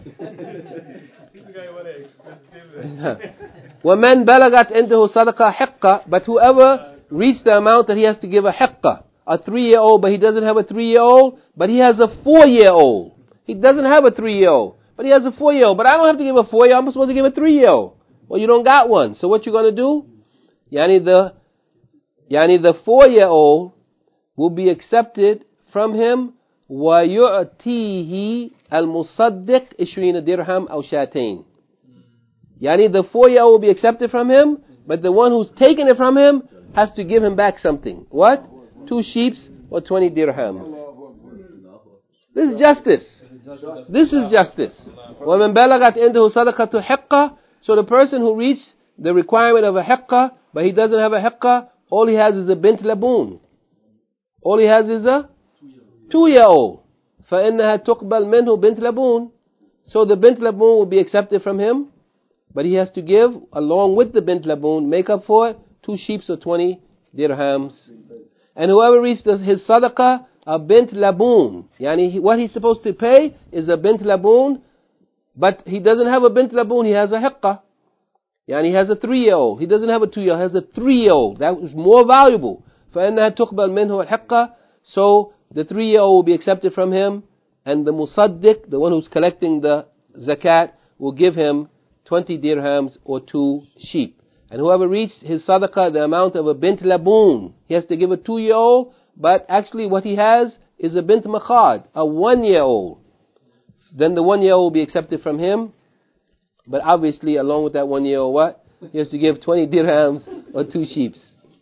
وَمَنْ بَلَغَتْ عِنْدَهُ صَدَقَةٌ حِقَّةٌ. But whoever reached the amount that he has to give a hiqqah, a 3-year-old, but he doesn't have a 3-year-old, but he has a 4-year-old. He doesn't have a 3-year-old, but he has a 4-year-old. But I don't have to give a 4-year-old, I'm supposed to give a 3-year-old. Well, you don't got one. So what you going to do? Yani the 4-year-old will be accepted from him. وَيُعْتِيهِ الْمُصَدِّقِ 20 dirham أو شاتين. Yani the 4-year-old will be accepted from him, but the one who's taking it from him has to give him back something. What? 2 sheep or 20 dirhams. This is justice. This is justice. وَمَنْ بَلَغَتْ عِنْدَهُ صَدَقَةُ حِقَّةٌ. So the person who reached the requirement of a hiqqah, but he doesn't have a hiqqah, all he has is a bint laboon. All he has is a 2-year-old. فَإِنَّهَا تُقْبَلْ مِنْهُ بِنْتْ لَبُونَ. So the bint laboon will be accepted from him. but he has to give, along with the bint laboon, make up for it, 2 sheep or 20 dirhams. And whoever reached his sadaqah, a bint laboon, yani what he's supposed to pay is a bint laboon, but he doesn't have a bint laboon, he has a hiqqah. Yani he has a 3-year-old. He doesn't have a 2-year-old, he has a 3-year-old. That is more valuable. فَإِنَّهَا تُقْبَلْ مِنْهُ الْحِقَّةِ. So the 3-year-old will be accepted from him, and the musaddiq, the one who's collecting the zakat, will give him 20 dirhams or 2 sheep. And whoever reached his sadaqah, the amount of a bint laboon, he has to give a 2-year-old, but actually what he has is a bint makhad, a 1-year-old. Then the 1-year-old will be accepted from him, but obviously along with that 1-year-old, what? He has to give 20 dirhams or 2 sheep.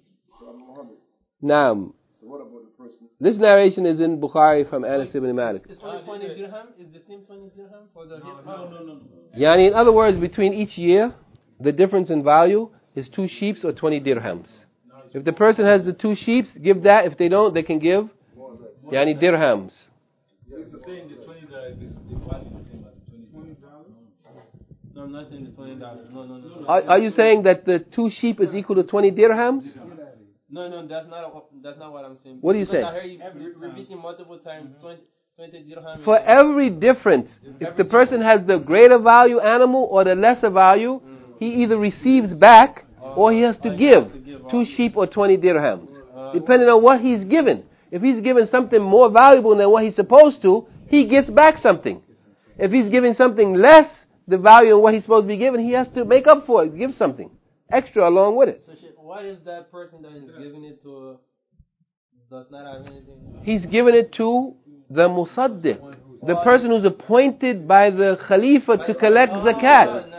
Naam. This narration is in Bukhari from Anas ibn Malik. Is 20 dirham? Is the same 20 dirham for the No. Yani, in other words, between each year, the difference in value is 2 sheep or 20 dirhams. If the person has the 2 sheep, give that. If they don't, they can give yani dirhams. Saying the $20 is the value the same as the $20. No, I'm not saying the $20. No. Are you saying that the 2 sheep is equal to 20 dirhams? No, that's not what I'm saying. What do you say? I heard you repeating multiple times 20 dirham. For every difference, if the person has the greater value animal or the lesser value, he either receives back or he has to give 2 sheep or 20 dirhams, depending on what he's given. If he's given something more valuable than what he's supposed to, he gets back something. If he's giving something less the value of what he's supposed to be given, he has to make up for it, give something extra along with it. So what if that person that is giving it to does not have anything? He's given it to the musaddiq, the person who's appointed by the Khalifa to collect zakat.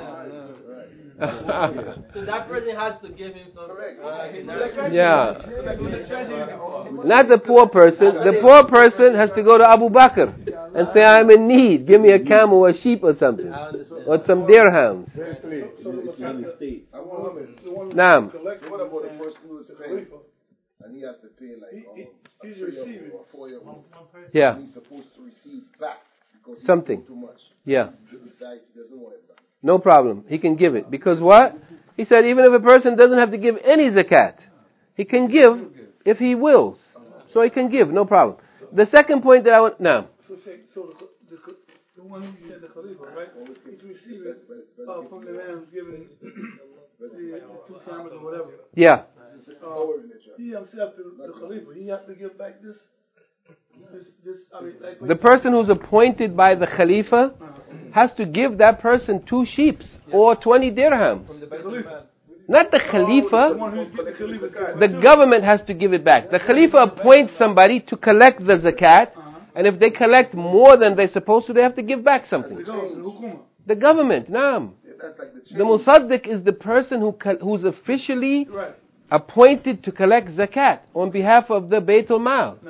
So that person has to give him something. Yeah. Not the poor person. The poor person has to go to Abu Bakr and say, I'm in need. Give me a camel or a sheep or something. Or some dirhams. Naam. What about the person who is paying and he has to pay like he's receiving or 4-year-old? Yeah. He's supposed to receive back because something. Too much. Yeah. He decides he doesn't want it back. No problem. He can give it. Because what? He said even if a person doesn't have to give any zakat, he can give if he wills. So he can give, no problem. The second point that I want... Now. So the one who said the Khalifa, right? He's receiving from the man who's giving the 2 cameras or whatever. Yeah. He himself, the Khalifa, he has to give back this I mean, like the person who's appointed by the Khalifa has to give that person 2 sheep or 20 dirhams. Not the Khalifa. The government has to give it back. The Khalifa appoints somebody to collect the zakat, and if they collect more than they're supposed to, they have to give back something. The government, naam. The musaddiq is the person who's officially appointed to collect zakat on behalf of the Baytul Mal.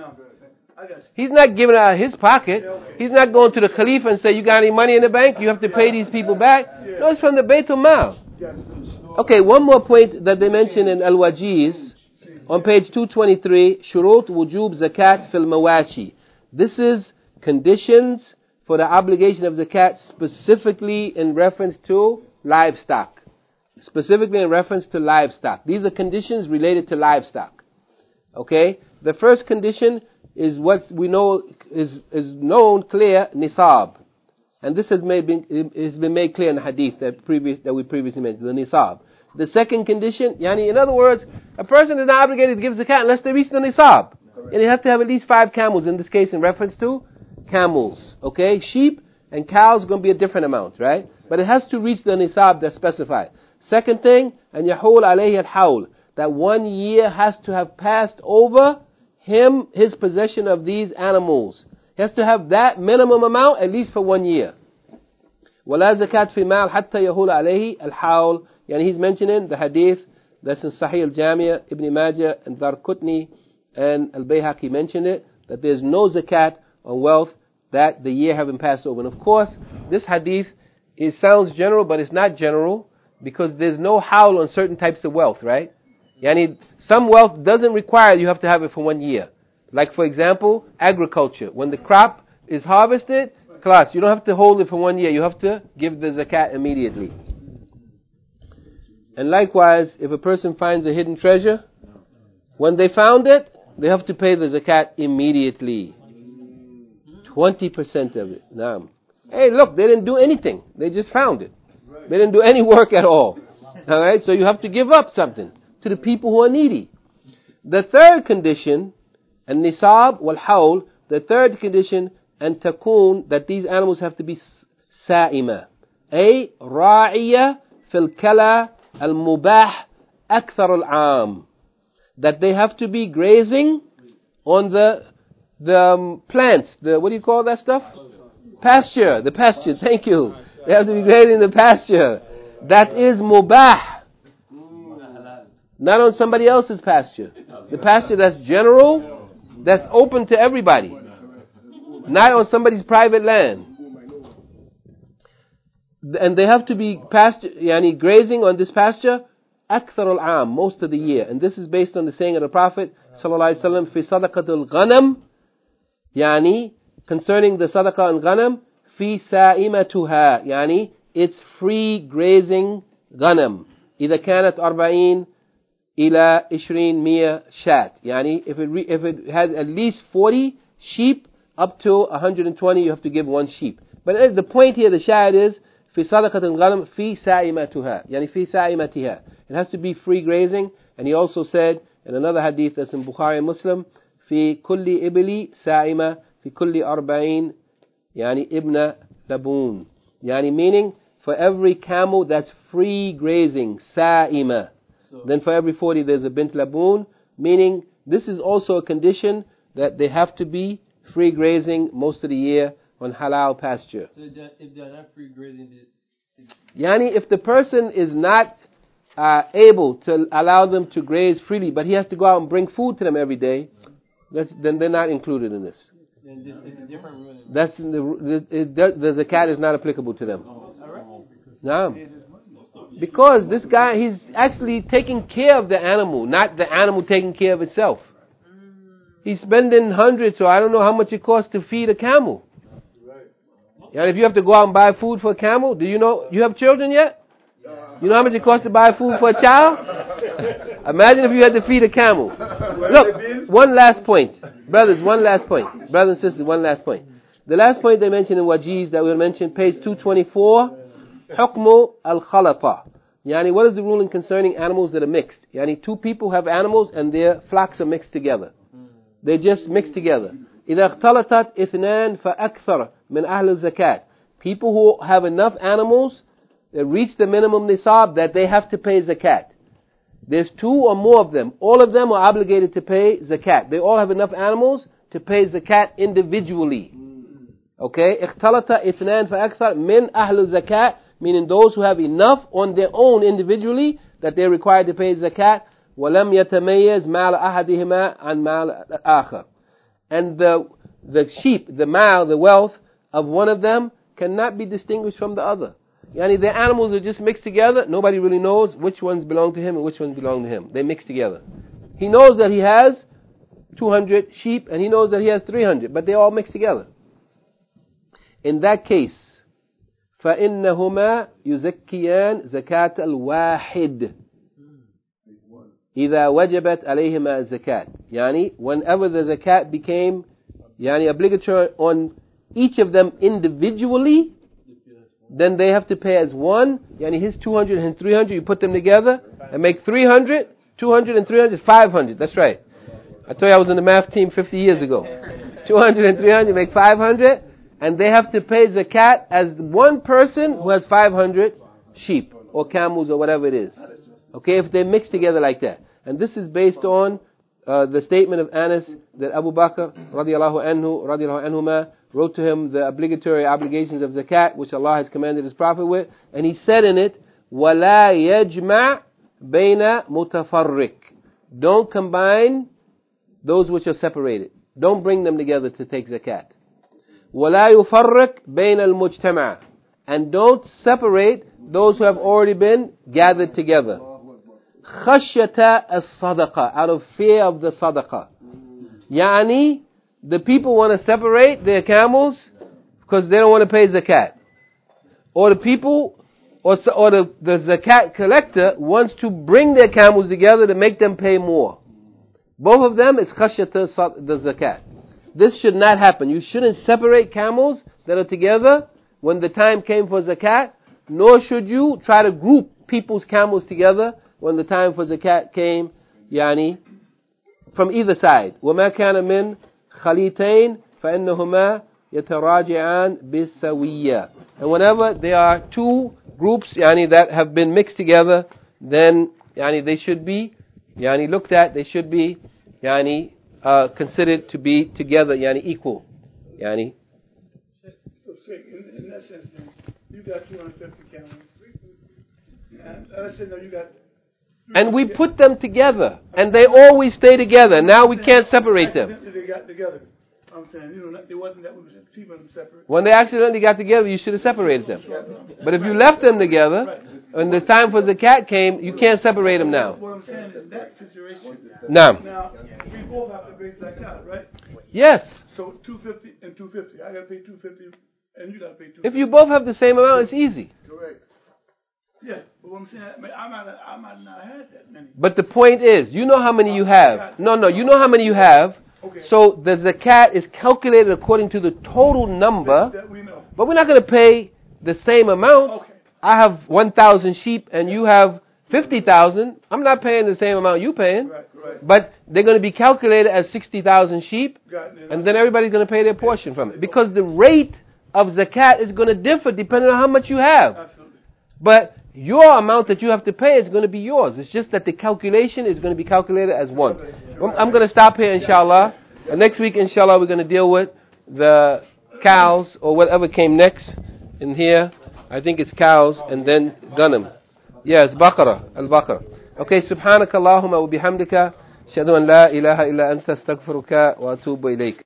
He's not giving it out of his pocket. He's not going to the Khalifa and say, you got any money in the bank? You have to pay these people back. No, it's from the Baytul Mal. Okay, one more point that they mention in Al-Wajiz on page 223, Shurut Wujub Zakat fil Mawashi. This is conditions for the obligation of zakat specifically in reference to livestock. Specifically in reference to livestock. These are conditions related to livestock. Okay? The first condition is what we know is known clear, nisab. And this has been made clear in the hadith that we previously mentioned, the nisab. The second condition, in other words, a person is not obligated to give zakat unless they reach the nisab. And you have to have at least 5 camels, in this case in reference to camels. Okay? Sheep and cows are going to be a different amount, right? But it has to reach the nisab that's specified. Second thing, and yahul alayhi al-hawl, that 1 year has to have passed over his possession of these animals. He has to have that minimum amount at least for 1 year. وَلَا زَكَاةٍ فِي مَالٍ حَتَّى يَهُولَ عَلَيْهِ الْحَوْلِ. He's mentioning the hadith that's in Sahih al-Jami', Ibn Majah and Darqutni and Al-Bayhaqi mentioned it, that there's no zakat on wealth that the year haven't passed over. And of course, this hadith, it sounds general, but it's not general, because there's no howl on certain types of wealth, right? Some wealth doesn't require you have to have it for 1 year. Like for example, agriculture. When the crop is harvested, class, you don't have to hold it for 1 year. You have to give the zakat immediately. And likewise, if a person finds a hidden treasure, when they found it, they have to pay the zakat immediately. 20% of it. Naam. Hey, look, they didn't do anything. They just found it. They didn't do any work at all. Alright, so you have to give up something to the people who are needy. The third condition, an-nisab wal-hawl, the third condition, and takun, that these animals have to be sa'ima. Ay ra'iya fil kala al-mubah akthar al-aam. That they have to be grazing on the plants, what do you call that stuff? Pasture, the pasture, thank you. They have to be grazing in the pasture. That is mubah. Not on somebody else's pasture. The pasture that's general, that's open to everybody. Not on somebody's private land. And they have to be grazing on this pasture akthar al-aam, most of the year. And this is based on the saying of the Prophet sallallahu alaihi wasallam, fi sadaqatul ghanam, concerning the sadaqah and ghanam, fi sa'imatuha, it's free grazing ghanam. إذا كانت 40 إلى 20 مية شاة. If it has at least 40 sheep up to 120, you have to give one sheep. But the point here, the shahid is في صدقة الغنم في سائمتها, في سائمتها. It has to be free grazing. And he also said in another hadith that's in Bukhari and Muslim, في كل إبلي سائمة في كل 40 ابن لبون. Meaning for every camel that's free grazing, sa'ima. Then for every 40 there's a bint laboon, meaning this is also a condition that they have to be free grazing most of the year on halal pasture. So if they're not free grazing, if the person is not able to allow them to graze freely, but he has to go out and bring food to them every day, then they're not included in this. It's a different rule. The zakat is not applicable to them. No. Because this guy, he's actually taking care of the animal, not the animal taking care of itself. He's spending hundreds, so I don't know how much it costs to feed a camel. If you have to go out and buy food for a camel, do you know, you have children yet? You know how much it costs to buy food for a child? Imagine if you had to feed a camel. Look, one last point. Brothers, one last point. Brothers and sisters, one last point. The last point they mentioned in Wajiz that we mentioned, page 224, Hukmu al-Khalata. What is the ruling concerning animals that are mixed? Two people have animals and their flocks are mixed together. They just mix together. إذا اختلطت اثنان فأكثر من أهل الزكاة. People who have enough animals that reach the minimum nisab that they have to pay zakat. There's two or more of them. All of them are obligated to pay zakat. They all have enough animals to pay zakat individually. Okay? اختلط اثنان فأكثر من أهل الزكاة, meaning those who have enough on their own individually that they're required to pay zakat. وَلَمْ يَتَمَيَّزْ مَالَ أَحَدِهِمَا عَنْ مَالَ الْآخَرِ. And the sheep, the mal, the wealth of one of them cannot be distinguished from the other. Their animals are just mixed together. Nobody really knows which ones belong to him and which ones belong to him. They mix together. He knows that he has 200 sheep and he knows that he has 300, but they all mix together. In that case, فَإِنَّهُمَا يُزَكِّيَانِ زَكَاةَ الْوَاحِدِ إِذَا وَجَبَتْ عَلَيْهِمَا الزَّكَاةِ. Whenever the zakat became obligatory on each of them individually, then they have to pay as one. His 200 and 300, you put them together and make 300, 200 and 300, 500. That's right. I told you I was in the math team 50 years ago. 200 and 300, make 500, and they have to pay zakat as one person who has 500 sheep or camels or whatever it is. Okay, if they mix together like that. And this is based on the statement of Anas that Abu Bakr radiallahu anhuma wrote to him the obligatory obligations of zakat, which Allah has commanded His Prophet with, and he said in it, وَلَا يَجْمَعْ بَيْنَ مُتَفَرِّقٍ. Don't combine those which are separated. Don't bring them together to take zakat. وَلَا يُفَرِّقْ بَيْنَ الْمُجْتَمَعِ. And don't separate those who have already been gathered together. خَشْيَةَ الصَّدَقَةِ. Out of fear of the sadaqah. The people want to separate their camels because they don't want to pay zakat. Or the people or the zakat collector wants to bring their camels together to make them pay more. Both of them is khashyat the zakat. This should not happen. You shouldn't separate camels that are together when the time came for zakat, nor should you try to group people's camels together when the time for zakat came, from either side. وَمَا كَانَ مِنْ خَلِيتَيْن فَإِنَّهُمَا يَتَرَاجِعَانْ بِالسَّوِيَّةِ. And whenever there are two groups that have been mixed together, then they should be looked at, they should be considered to be together, equal. So in that sense then, you got 250 camels. And let's say you got... And we put them together, and they always stay together. Now we can't separate them. They got together. I'm saying, it wasn't that we were keeping them separate. When they accidentally got together, you should have separated them. But if you left them together, when the time for zakat came, you can't separate them now. What I'm saying is that situation. Now, we both have to pay zakat, right? Yes. So 250 and 250. I got to pay 250, and you got to pay 250. If you both have the same amount, it's easy. Correct. Yeah, but what I'm saying, I might not have that many. But the point is, you know how many you have. No, you know how many you have. Okay. So the zakat is calculated according to the total number. That we know. But we're not going to pay the same amount. Okay. I have 1,000 sheep and you have 50,000. I'm not paying the same amount you're paying. Right. But they're going to be calculated as 60,000 sheep. And then everybody's going to pay their portion from it. Because the rate of zakat is going to differ depending on how much you have. Absolutely. But your amount that you have to pay is going to be yours. It's just that the calculation is going to be calculated as one. I'm going to stop here, inshallah. And next week, inshallah, we're going to deal with the cows or whatever came next in here. I think it's cows and then ghanim. Yes, baqarah, al-baqarah. Okay, subhanakallahumma wa bihamdika. Ashhadu an la ilaha illa anta astaghfiruka wa atubu ilayk.